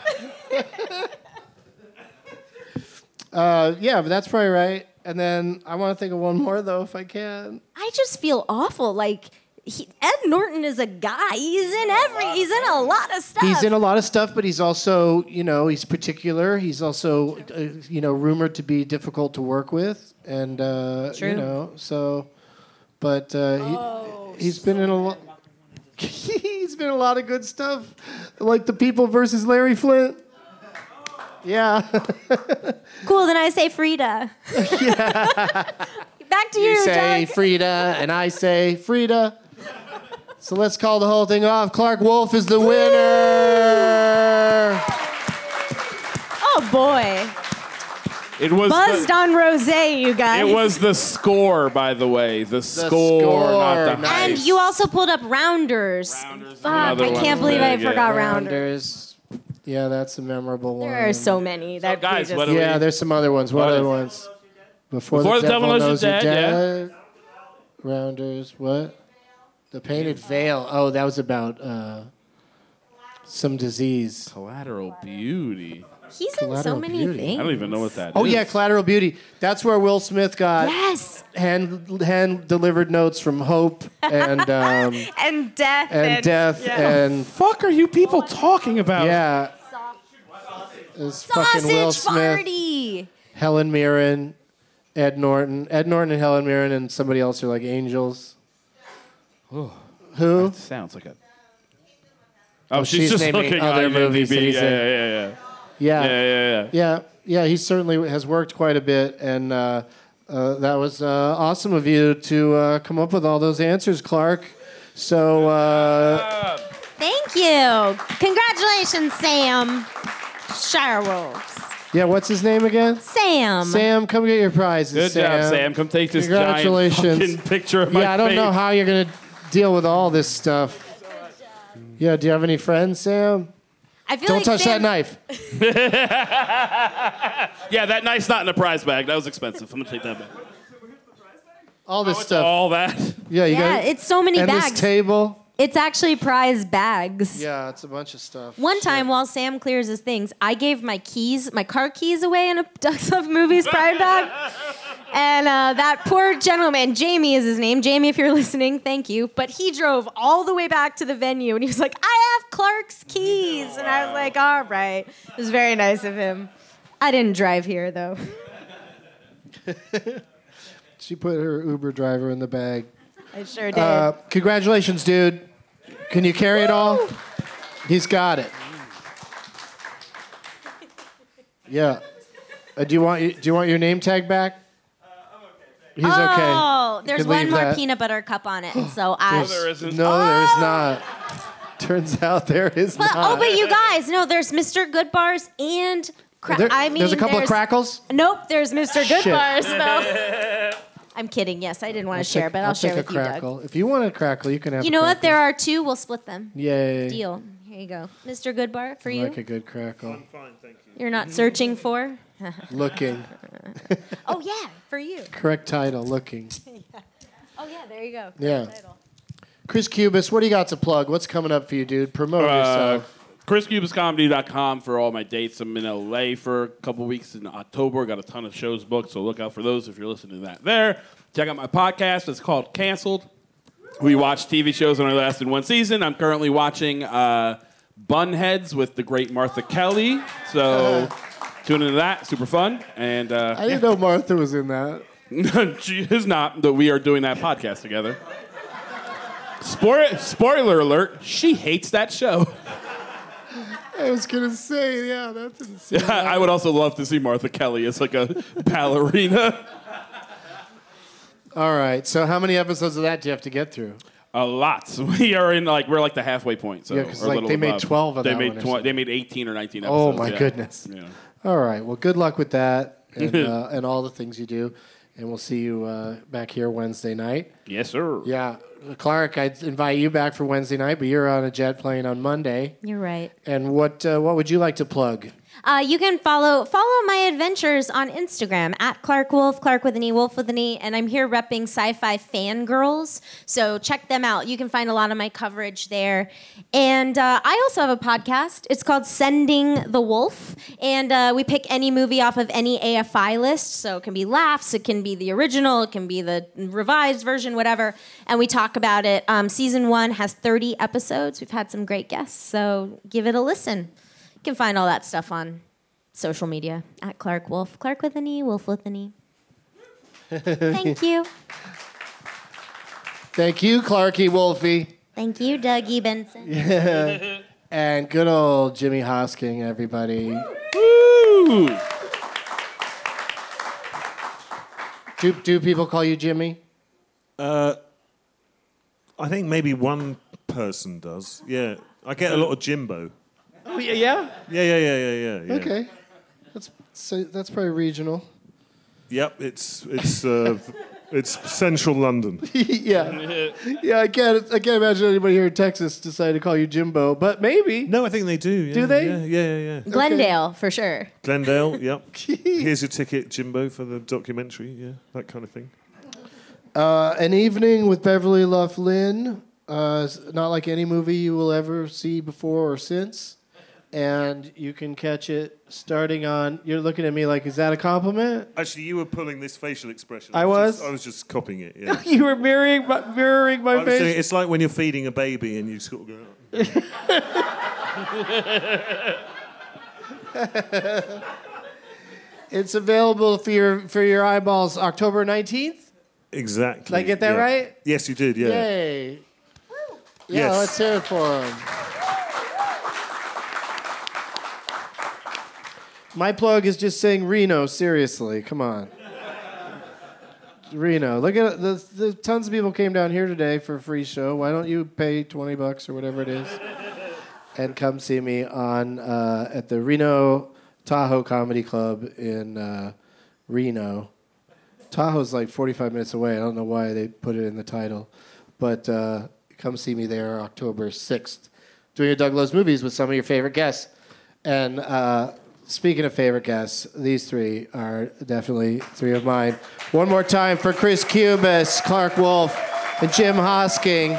Yeah, but that's probably right. And then I want to think of one more though, if I can. I just feel awful. Like Ed Norton is a guy. He's in a lot of stuff. He's in a lot of stuff, but he's also, he's particular. He's also, rumored to be difficult to work with, and so. But he's been in a lot. He's been in a lot of good stuff, like The People versus Larry Flint. Yeah. Cool. Then I say Frida. Back to you. You say Doug. Frida, and I say Frida. So let's call the whole thing off. Clark Wolf is the winner. Oh boy. It was buzzed on rosé, you guys. It was the score, by the way. The score, not the nice. And you also pulled up Rounders. Fuck, I can't believe I forgot Rounders. Yeah, that's a memorable one. There are so many. That guys, just... what do yeah, there's some other ones. What other ones? Before the Devil Knows You're Dead. Yeah. Rounders, what? The Painted Veil. Oh, that was about some disease. Collateral Beauty. He's in so many things. I don't even know what that is. Oh, yeah, Collateral Beauty. That's where Will Smith got hand-delivered notes from Hope and... and Death. And Death. Yeah. And... What the fuck are you people talking about? Yeah. It's fucking Will Smith, Party. Helen Mirren, Ed Norton. Ed Norton and Helen Mirren and somebody else are like angels. Who? Who? Sounds like a... Oh, she's just naming looking other at movies that he's in. Yeah. Yeah, he certainly has worked quite a bit, and that was awesome of you to come up with all those answers, Clark. So, thank you. Congratulations, Sam Shirewolves. Yeah, what's his name again? Sam. Sam, come get your prizes. Good job, Sam. Come take this giant fucking picture of my face. Yeah, I don't know how you're going to deal with all this stuff. Yeah, do you have any friends, Sam? I feel Don't like touch that knife. Yeah, that knife's not in a prize bag. That was expensive. I'm going to take that back. All this stuff. All that. Yeah, you got it's so many and bags. This table. It's actually prize bags. Yeah, it's a bunch of stuff. One time while Sam clears his things, I gave my car keys away in a Ducks Love Movies prime bag. And that poor gentleman, Jamie is his name. Jamie, if you're listening, thank you. But he drove all the way back to the venue, and he was like, I have Clark's keys. And I was like, all right. It was very nice of him. I didn't drive here, though. She put her Uber driver in the bag. I sure did. Congratulations, dude. Can you carry it all? He's got it. Yeah. Do you want your name tag back? He's okay. Oh, there's one more that. peanut butter cup on it, and so I. there isn't. No, there is not. Turns out there is not. Oh, but you guys, no, there's Mr. Good Bars and. There's a couple of crackles? Nope, there's Mr. Good Shit. Bars, though. I'm kidding. Yes, I didn't want to share, but I'll share take with a you, crackle. Doug. If you want a crackle, you can have You a know what? crackle. There are two. We'll split them. Yay. Deal. Here you go. Mr. Good Bar, for I you. like a good crackle. I'm fine, thank you. You're not searching for? Looking. Oh, yeah, for you. Correct title, looking. Oh, yeah, there you go. Yeah. Title. Chris Cubis, what do you got to plug? What's coming up for you, dude? Promote yourself. ChrisCubisComedy.com for all my dates. I'm in LA for a couple weeks in October. Got a ton of shows booked, so look out for those if you're listening to that there. Check out my podcast. It's called Canceled. We watch TV shows that only last in one season. I'm currently watching Bunheads with the great Martha Kelly. So tune into that. Super fun. And I didn't know Martha was in that. She is not, but we are doing that podcast together. Spoiler alert, she hates that show. I was going to say, yeah, that didn't seem I would also love to see Martha Kelly as like a ballerina. All right, so how many episodes of that do you have to get through? A lot. We are we're like the halfway point. So because they made 12 of they that made one. They made 18 or 19 Oh episodes. my goodness. Yeah. All right. Well, good luck with that and all the things you do. And we'll see you back here Wednesday night. Yes, sir. Yeah. Clark, I'd invite you back for Wednesday night, but you're on a jet plane on Monday. You're right. And what would you like to plug? You can follow my adventures on Instagram at Clark Wolf, Clark with an E, Wolf with an E, and I'm here repping Sci-Fi Fangirls, so check them out. You can find a lot of my coverage there. And I also have a podcast. It's called Sending the Wolf, and we pick any movie off of any AFI list, so it can be laughs, it can be the original, it can be the revised version, whatever, and we talk about it. Season 1 has 30 episodes. We've had some great guests, so give it a listen. You can find all that stuff on social media at Clark Wolf. Clark with an E, Wolf with an E. Thank you. Thank you, Clarky Wolfie. Thank you, Dougie Benson. Yeah. And good old Jimmy Hosking, everybody. Woo! Do people call you Jimmy? I think maybe one person does. Yeah. I get a lot of Jimbo. Oh, yeah? Yeah. Okay. That's probably regional. Yep, it's central London. Yeah, I can't imagine anybody here in Texas decided to call you Jimbo, but maybe. No, I think they do. Yeah, do they? Yeah. Glendale, for sure. Glendale, yep. Here's your ticket, Jimbo, for the documentary. Yeah, that kind of thing. An Evening with Beverly Loughlin. Not like any movie you will ever see before or since. And you can catch it starting on... You're looking at me like, is that a compliment? Actually, you were pulling this facial expression. I was? I was just copying it, yeah. You were mirroring my face? It's like when you're feeding a baby and you sort of go... It's available for your eyeballs October 19th? Exactly. Did I get that right? Yes, you did, yeah. Yay. Yeah, yes. Let's hear it for him. My plug is just saying Reno, seriously. Come on. Reno. Look at it. The tons of people came down here today for a free show. Why don't you pay $20 or whatever it is and come see me on at the Reno Tahoe Comedy Club in Reno. Tahoe's like 45 minutes away. I don't know why they put it in the title. But come see me there October 6th. Doing a Doug Loves Movies with some of your favorite guests. And speaking of favorite guests, these three are definitely three of mine. One more time for Chris Cubis, Clark Wolf, and Jim Hosking.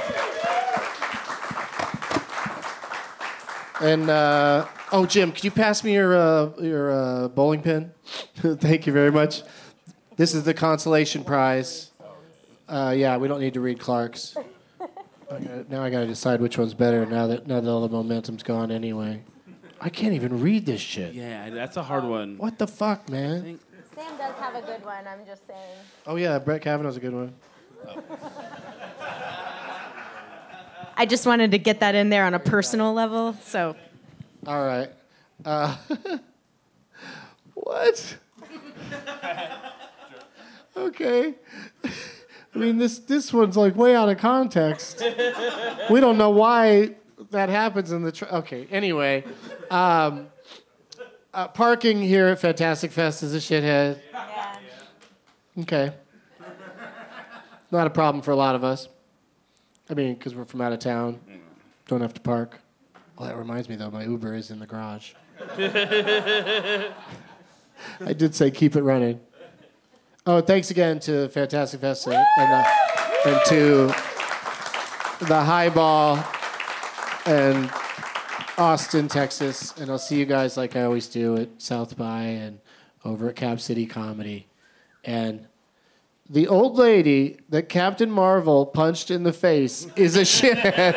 And, Jim, could you pass me your bowling pin? Thank you very much. This is the consolation prize. We don't need to read Clark's. Now I got to decide which one's better now that all the momentum's gone anyway. I can't even read this shit. Yeah, that's a hard one. What the fuck, man? Sam does have a good one, I'm just saying. Oh, yeah, Brett Kavanaugh's a good one. I just wanted to get that in there on a personal level, so. All right. What? Okay. I mean, this one's like way out of context. We don't know why that happens in the... Okay, anyway. Parking here at Fantastic Fest is a shithead. Yeah. Okay. Not a problem for a lot of us. I mean, because we're from out of town. Don't have to park. Well, that reminds me, though, my Uber is in the garage. I did say keep it running. Oh, thanks again to Fantastic Fest and to the Highball and Austin, Texas. And I'll see you guys like I always do at South by and over at Cap City Comedy. And the old lady that Captain Marvel punched in the face is a shithead.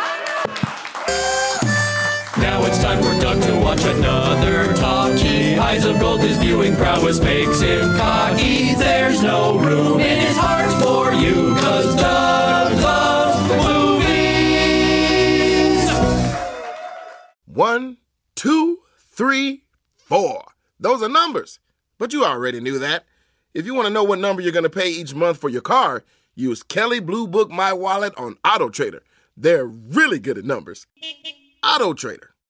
Now it's time for Doug to watch another talkie. Eyes of gold, his viewing prowess makes him cocky. There's no room in his heart for you, 'cause Doug loves movies. 1, 2, 3, 4. Those are numbers. But you already knew that. If you want to know what number you're going to pay each month for your car, Use Kelley Blue Book My Wallet on AutoTrader. They're really good at numbers. AutoTrader.